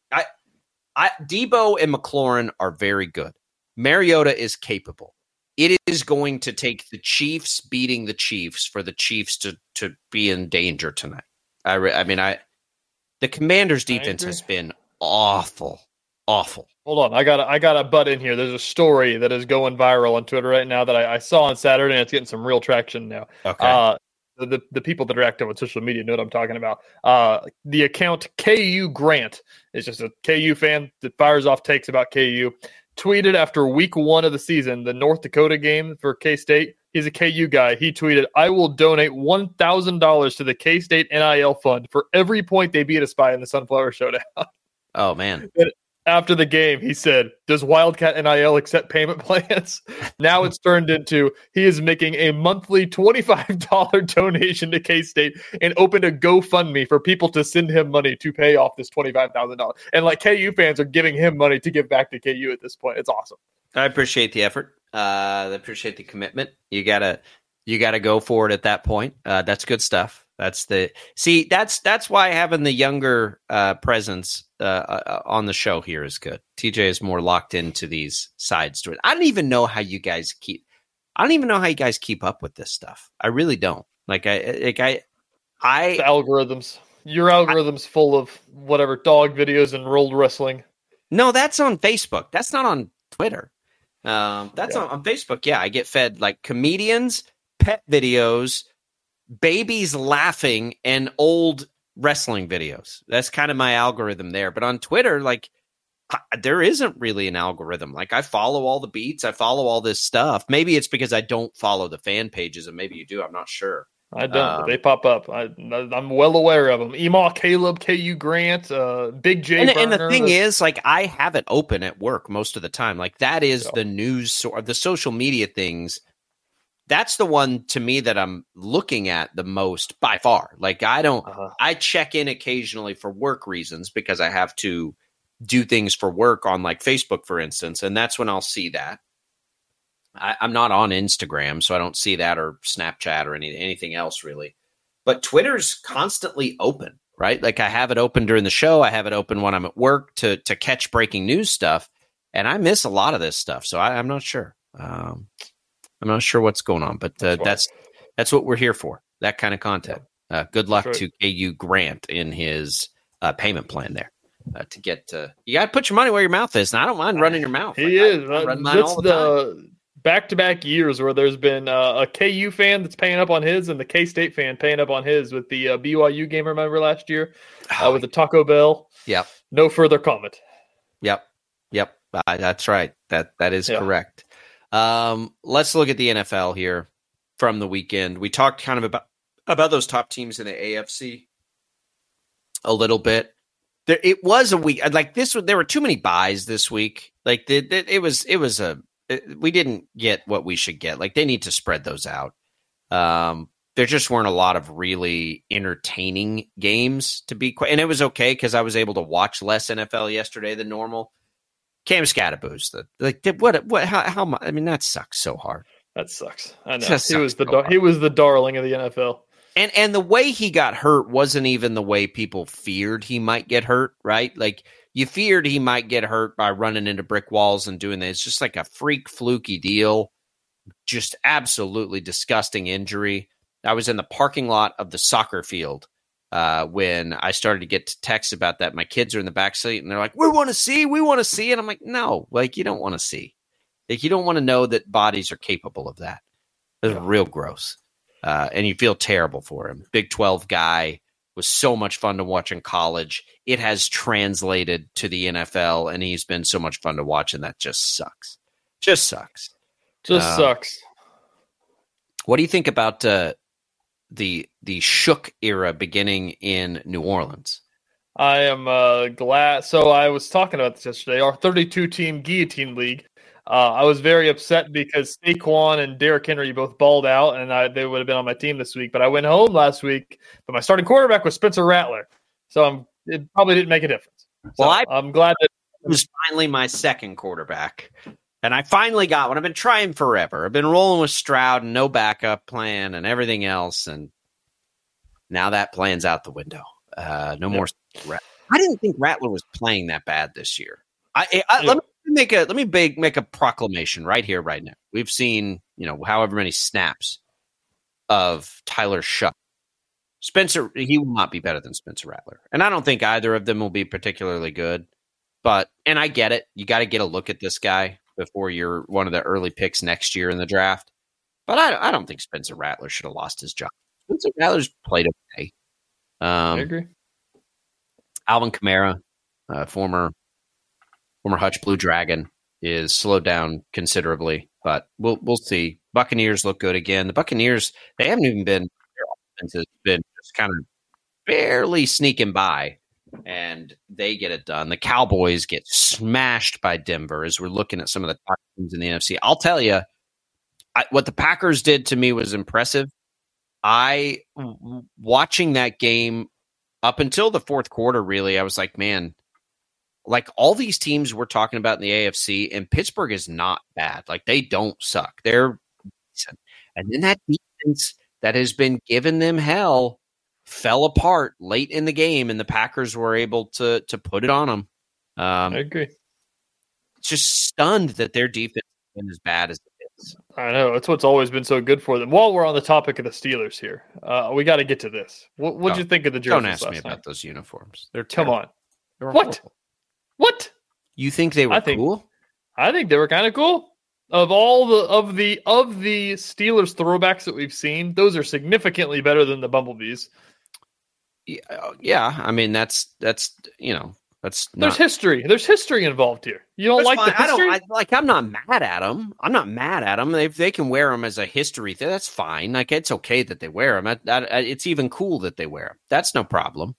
Debo and McLaurin are very good. Mariota is capable. It is going to take the Chiefs beating the Chiefs for the Chiefs to be in danger tonight. The Commanders' defense has been awful. Hold on, I got a butt in here. There's a story that is going viral on Twitter right now that I saw on Saturday, and it's getting some real traction now. Okay. the people that are active on social media know what I'm talking about. The account KU Grant is just a KU fan that fires off takes about KU. Tweeted after week 1 of the season, the North Dakota game for K-State. He's a KU guy. He tweeted, "I will donate $1,000 to the K-State NIL fund for every point they beat us by in the Sunflower Showdown." Oh, man. And after the game, he said, "Does Wildcat NIL accept payment plans?" Now it's turned into he is making a monthly $25 donation to K-State and opened a GoFundMe for people to send him money to pay off this $25,000. And like KU fans are giving him money to give back to KU at this point. It's awesome. I appreciate the effort. I appreciate the commitment. You gotta go for it at that point. That's good stuff. That's why having the younger presence on the show here is good. TJ is more locked into these side stories. I don't even know how you guys keep up with this stuff. I really don't. The algorithms. Your algorithm's full of whatever dog videos and rolled wrestling. No, that's on Facebook. That's not on Twitter. On Facebook. Yeah, I get fed like comedians, pet videos, babies laughing, and old wrestling videos. That's kind of my algorithm there. But on Twitter, there isn't really an algorithm. Like, I follow all the beats. I follow all this stuff. Maybe it's because I don't follow the fan pages, and maybe you do. I'm not sure. I don't. But they pop up. I'm well aware of them. Emaw Caleb, KU Grant, Big J. And the thing is, I have it open at work most of the time. Like, that is the news or the social media things. That's the one to me that I'm looking at the most by far. Like, I check in occasionally for work reasons because I have to do things for work on like Facebook, for instance. And that's when I'll see that. I'm not on Instagram, so I don't see that, or Snapchat or anything else really. But Twitter's constantly open, right? Like, I have it open during the show. I have it open when I'm at work to catch breaking news stuff. And I miss a lot of this stuff. So I'm not sure. I'm not sure what's going on, but that's what we're here for, that kind of content. Good luck to KU Grant in his payment plan there. To get you got to put your money where your mouth is. And I don't mind running your mouth. He is. I run mine all the time. Back-to-back years where there's been a KU fan that's paying up on his and the K-State fan paying up on his with the BYU game, remember last year, with the Taco Bell. Yep. No further comment. Yep. That's right. That is correct. Let's look at the NFL here from the weekend. We talked kind of about those top teams in the AFC a little bit. It was a week like this. There were too many buys this week. Like we didn't get what we should get. Like, they need to spread those out. There just weren't a lot of really entertaining games to be quite, and it was okay because I was able to watch less NFL yesterday than normal. Cam Scatterboos, how I mean, that sucks so hard. That sucks. I know. He was the darling of the NFL. And the way he got hurt wasn't even the way people feared he might get hurt, right? Like, you feared he might get hurt by running into brick walls and doing that. It's just like a freak fluky deal. Just absolutely disgusting injury. I was in the parking lot of the soccer field when I started to get texts about that. My kids are in the back seat and they're like, we want to see. And I'm like, no, like, you don't want to see. Like, you don't want to know that bodies are capable of that. It's real gross. And you feel terrible for him. Big 12 guy. Was so much fun to watch in college. It has translated to the NFL, and he's been so much fun to watch, and that just sucks. Sucks. What do you think about the Shook era beginning in New Orleans? I am glad. So I was talking about this yesterday. Our 32-team guillotine league. I was very upset because Saquon and Derrick Henry both balled out, and they would have been on my team this week. But I went home last week, but my starting quarterback was Spencer Rattler. So it probably didn't make a difference. So I'm glad that it was finally my second quarterback. And I finally got one. I've been trying forever. I've been rolling with Stroud and no backup plan and everything else. And now that plan's out the window. No more. I didn't think Rattler was playing that bad this year. Let me make a proclamation right here, right now. We've seen, however many snaps of Tyler Shough. Spencer, he will not be better than Spencer Rattler. And I don't think either of them will be particularly good. And I get it. You got to get a look at this guy before you're one of the early picks next year in the draft. But I don't think Spencer Rattler should have lost his job. Spencer Rattler's played okay. I agree. Alvin Kamara, former Hutch Blue Dragon, is slowed down considerably, but we'll see. Buccaneers look good again. The Buccaneers, they haven't even been, their offense has been just kind of barely sneaking by, and they get it done. The Cowboys get smashed by Denver as we're looking at some of the top teams in the NFC. I'll tell you, what the Packers did to me was impressive. Watching that game up until the fourth quarter, really, I was like, man, like all these teams we're talking about in the AFC, and Pittsburgh is not bad. Like they don't suck. They're decent. And then that defense that has been giving them hell fell apart late in the game, and the Packers were able to put it on them. I agree. Just stunned that their defense has been as bad as it is. I know. That's what's always been so good for them. While we're on the topic of the Steelers here, we got to get to this. What did you think of the jerseys? Don't ask me last about night? Those uniforms. They're Come terrible. on. They're What? horrible. What? You think they were cool? I think they were kind of cool. Of all the Steelers throwbacks that we've seen, those are significantly better than the Bumblebees. Yeah. I mean, that's that's not, There's history. There's history involved here. You don't like fine. the history? I'm not mad at them. I'm not mad at them. If they can wear them as a history thing, that's fine. Like it's okay that they wear them. It's even cool that they wear them. That's no problem.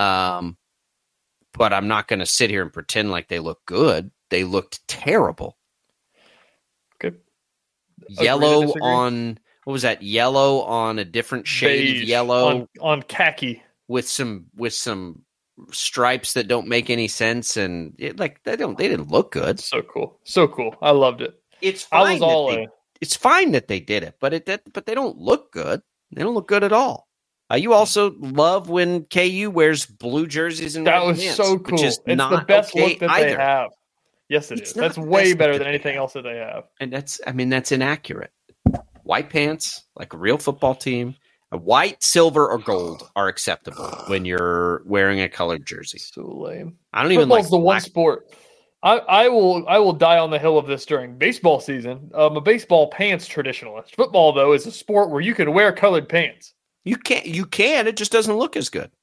But I'm not going to sit here and pretend like they look good. They looked terrible. Okay. Yellow on what was that? Yellow on a different shade Beige of yellow on khaki with some stripes that don't make any sense, and they didn't look good. So cool. I loved it. It's fine. It's fine that they did it, but they don't look good. They don't look good at all. You also love when KU wears blue jerseys and that red was pants, so cool. which is It's not the best okay look that either. they have. Yes, it is. Not That's the way best better look than that anything they else that they have. And that's inaccurate. White pants, like a real football team, white, silver, or gold are acceptable when you're wearing a colored jersey. So lame. I don't even like Football's the one sport. I will die on the hill of this during baseball season. I'm a baseball pants traditionalist. Football, though, is a sport where you can wear colored pants. You can. It just doesn't look as good.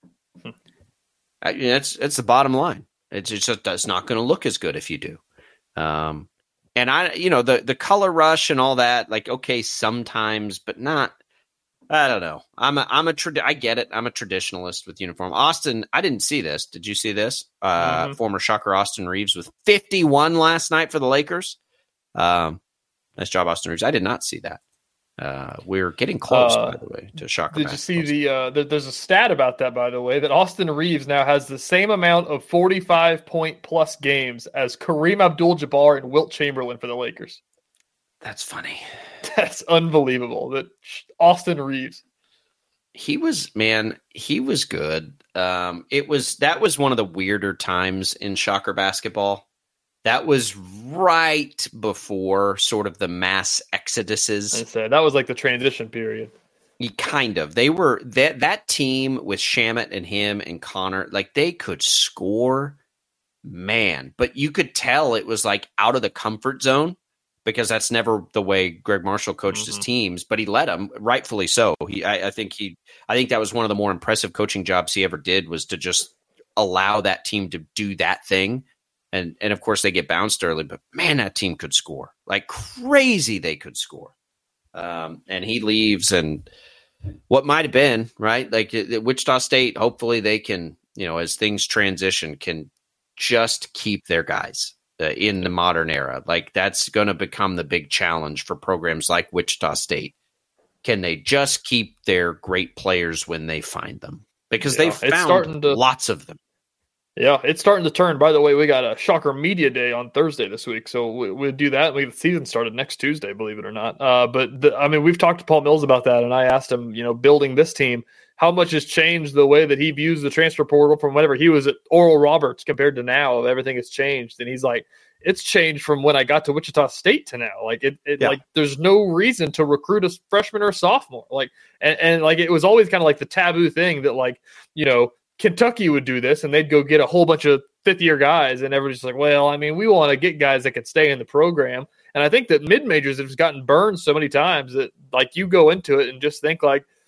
That's the bottom line. It's not going to look as good if you do. And the color rush and all that, like, okay, sometimes, but not. I don't know. I get it. I'm a traditionalist with uniform. Austin, I didn't see this. Did you see this? Former Shocker Austin Reeves with 51 last night for the Lakers. Nice job, Austin Reeves. I did not see that. We're getting close, by the way, to Shocker. Did you see there's a stat about that, by the way, that Austin Reeves now has the same amount of 45-point-plus games as Kareem Abdul-Jabbar and Wilt Chamberlain for the Lakers. That's funny. That's unbelievable. That Austin Reeves. He was good. That was one of the weirder times in Shocker basketball. That was right before sort of the mass exoduses. That was like the transition period. Kind of. They were that team with Shamet and him and Connor, like they could score, man. But you could tell it was like out of the comfort zone because that's never the way Greg Marshall coached his teams. But he let them, rightfully so. I think that was one of the more impressive coaching jobs he ever did, was to just allow that team to do that thing. And of course they get bounced early, but man, that team could score like crazy. They could score. And he leaves, and what might have been right. Like Wichita State, hopefully they can, as things transition, can just keep their guys in the modern era. Like that's going to become the big challenge for programs like Wichita State. Can they just keep their great players when they find them? Because they've found lots of them. Yeah, it's starting to turn. By the way, we got a Shocker Media Day on Thursday this week, so we'll do that. The season started next Tuesday, believe it or not. We've talked to Paul Mills about that, and I asked him, building this team, how much has changed the way that he views the transfer portal from whenever he was at Oral Roberts compared to now. Everything has changed, and he's like, it's changed from when I got to Wichita State to now. Like like there's no reason to recruit a freshman or a sophomore. Like and like it was always kind of like the taboo thing that Kentucky would do this, and they'd go get a whole bunch of fifth-year guys, and everybody's like, well, we want to get guys that can stay in the program. And I think that mid-majors have gotten burned so many times that, like, you go into it and just think, like,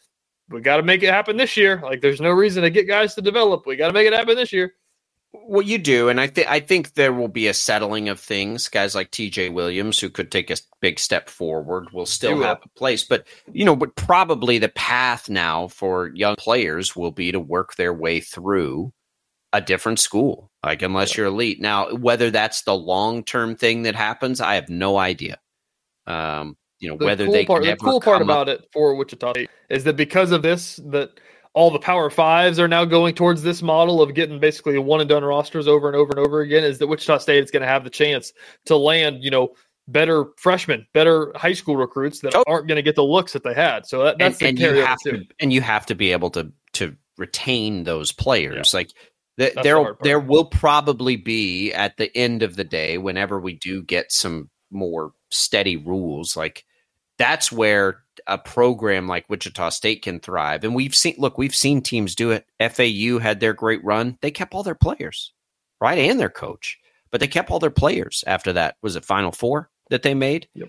we got to make it happen this year. Like, there's no reason to get guys to develop. We got to make it happen this year. Well, you do, and I think there will be a settling of things. Guys like TJ Williams, who could take a big step forward, will still have a place. But but probably the path now for young players will be to work their way through a different school, like unless you're elite. Now, whether that's the long-term thing that happens, I have no idea. Whether they can the cool part about it for Wichita State is that because of this, that all the Power Fives are now going towards this model of getting basically one-and-done rosters over and over and over again, is that Wichita State is going to have the chance to land, better freshmen, better high school recruits that aren't going to get the looks that they had. So that's the carryover too. And you have to be able to retain those players. Like there will probably be, at the end of the day, whenever we do get some more steady rules, like that's where a program like Wichita State can thrive. And we've seen teams do it. FAU had their great run. They kept all their players, right? And their coach, but they kept all their players after that. Was it Final Four that they made? Yep.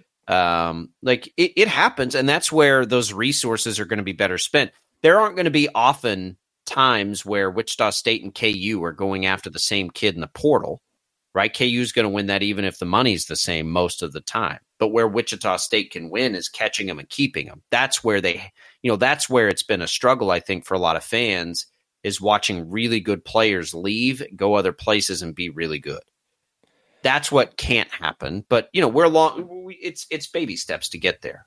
It happens. And that's where those resources are going to be better spent. There aren't going to be often times where Wichita State and KU are going after the same kid in the portal, right? KU is going to win that even if the money's the same most of the time. But where Wichita State can win is catching them and keeping them. That's where that's where it's been a struggle, I think, for a lot of fans, is watching really good players leave, go other places, and be really good. That's what can't happen. But it's baby steps to get there.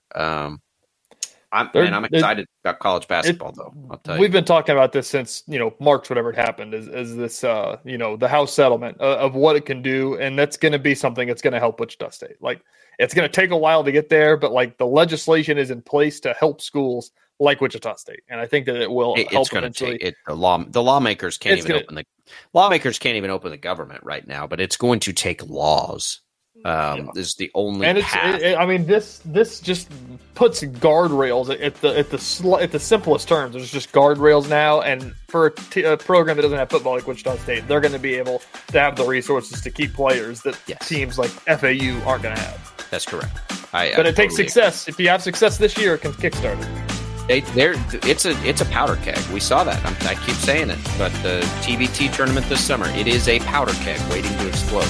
I'm excited about college basketball, though. I'll tell you. We've been talking about this since, March, whatever it happened, is this, the House settlement of what it can do. And that's going to be something that's going to help Wichita State. Like, it's going to take a while to get there, but like the legislation is in place to help schools like Wichita State. And I think that it will help eventually. The lawmakers can't even open the government right now, but it's going to take laws. This is the only path. This just puts guardrails at the simplest terms. There's just guardrails now, and for a program that doesn't have football like Wichita State, they're going to be able to have the resources to keep players that teams like FAU aren't going to have. That's correct. But it takes success. If you have success this year, it can kickstart it. It's a powder keg. We saw that. I keep saying it. But the TBT tournament this summer, it is a powder keg waiting to explode.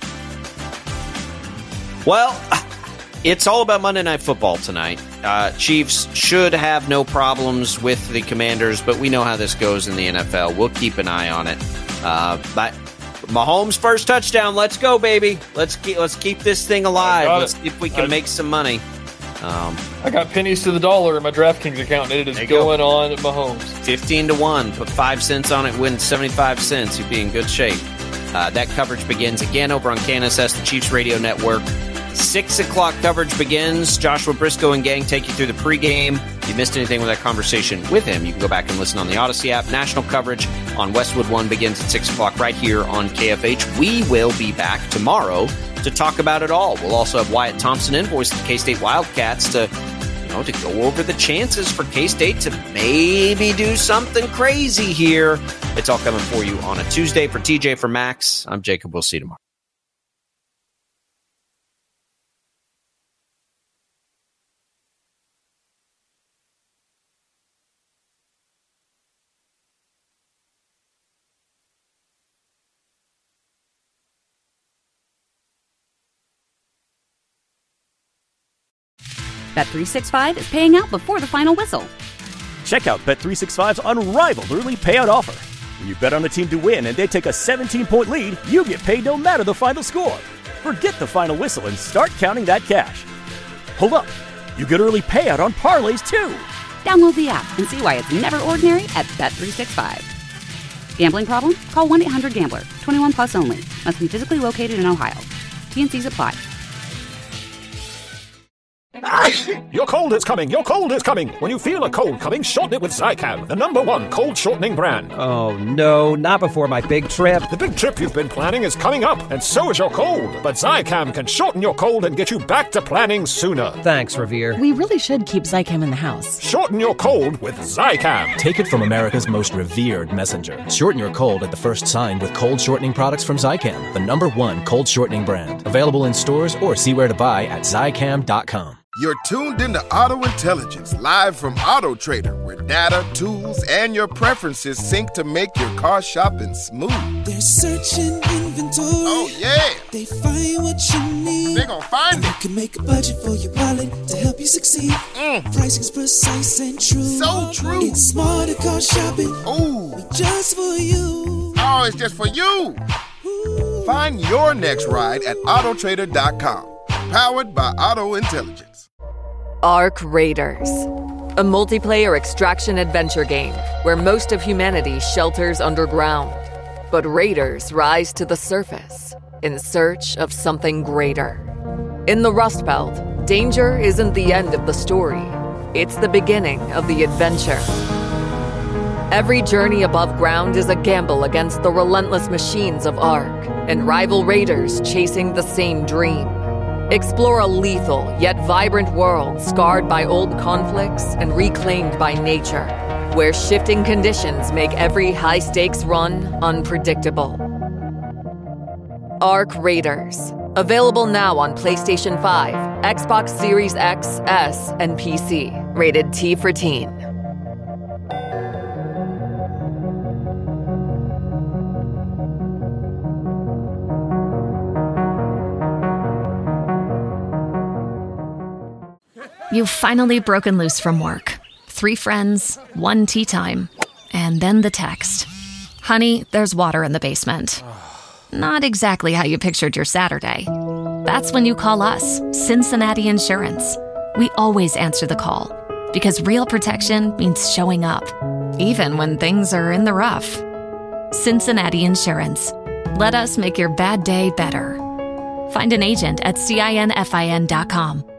Well, it's all about Monday Night Football tonight. Chiefs should have no problems with the Commanders, but we know how this goes in the NFL. We'll keep an eye on it. But Mahomes' first touchdown. Let's go, baby. Let's keep this thing alive. Let's see if we can make some money. I got pennies to the dollar in my DraftKings account, and it is going on Mahomes. 15-1. Put 5 cents on it, win 75 cents. You'd be in good shape. That coverage begins again over on KNSS, the Chiefs Radio Network. 6 o'clock coverage begins. Joshua Briscoe and gang take you through the pregame. If you missed anything with that conversation with him, you can go back and listen on the Odyssey app. National coverage on Westwood One begins at 6 o'clock right here on KFH. We will be back tomorrow to talk about it all. We'll also have Wyatt Thompson in, voice of the K-State Wildcats, to go over the chances for K-State to maybe do something crazy here. It's all coming for you on a Tuesday. For TJ, for Max, I'm Jacob. We'll see you tomorrow. Bet365 is paying out before the final whistle. Check out Bet365's unrivaled early payout offer. When you bet on a team to win and they take a 17-point lead, you get paid no matter the final score. Forget the final whistle and start counting that cash. Hold up. You get early payout on parlays, too. Download the app and see why it's never ordinary at Bet365. Gambling problem? Call 1-800-GAMBLER. 21 plus only. Must be physically located in Ohio. T&Cs apply. Your cold is coming. Your cold is coming. When you feel a cold coming, shorten it with Zicam, the #1 cold shortening brand. Oh, no, not before my big trip. The big trip you've been planning is coming up, and so is your cold. But Zicam can shorten your cold and get you back to planning sooner. Thanks, Revere. We really should keep Zicam in the house. Shorten your cold with Zicam. Take it from America's most revered messenger. Shorten your cold at the first sign with cold shortening products from Zicam, the #1 cold shortening brand. Available in stores or see where to buy at Zicam.com. You're tuned into Auto Intelligence, live from Auto Trader, where data, tools, and your preferences sync to make your car shopping smooth. They're searching inventory. Oh, yeah. They find what you need. They're gonna find it. You can make a budget for your wallet to help you succeed. Pricing's precise and true. So true. It's smarter car shopping. Ooh. Just for you. Oh, it's just for you. Ooh. Find your next ride at autotrader.com. Powered by Auto Intelligence. Ark Raiders, a multiplayer extraction adventure game where most of humanity shelters underground, but raiders rise to the surface in search of something greater. In the Rust Belt, danger isn't the end of the story, it's the beginning of the adventure. Every journey above ground is a gamble against the relentless machines of Ark and rival raiders chasing the same dream. Explore a lethal yet vibrant world scarred by old conflicts and reclaimed by nature, where shifting conditions make every high-stakes run unpredictable. Ark Raiders. Available now on PlayStation 5, Xbox Series X, S, and PC. Rated T for Teen. You've finally broken loose from work. 3 friends, 1 tea time, and then the text. Honey, there's water in the basement. Not exactly how you pictured your Saturday. That's when you call us, Cincinnati Insurance. We always answer the call, because real protection means showing up, even when things are in the rough. Cincinnati Insurance. Let us make your bad day better. Find an agent at CINFIN.com.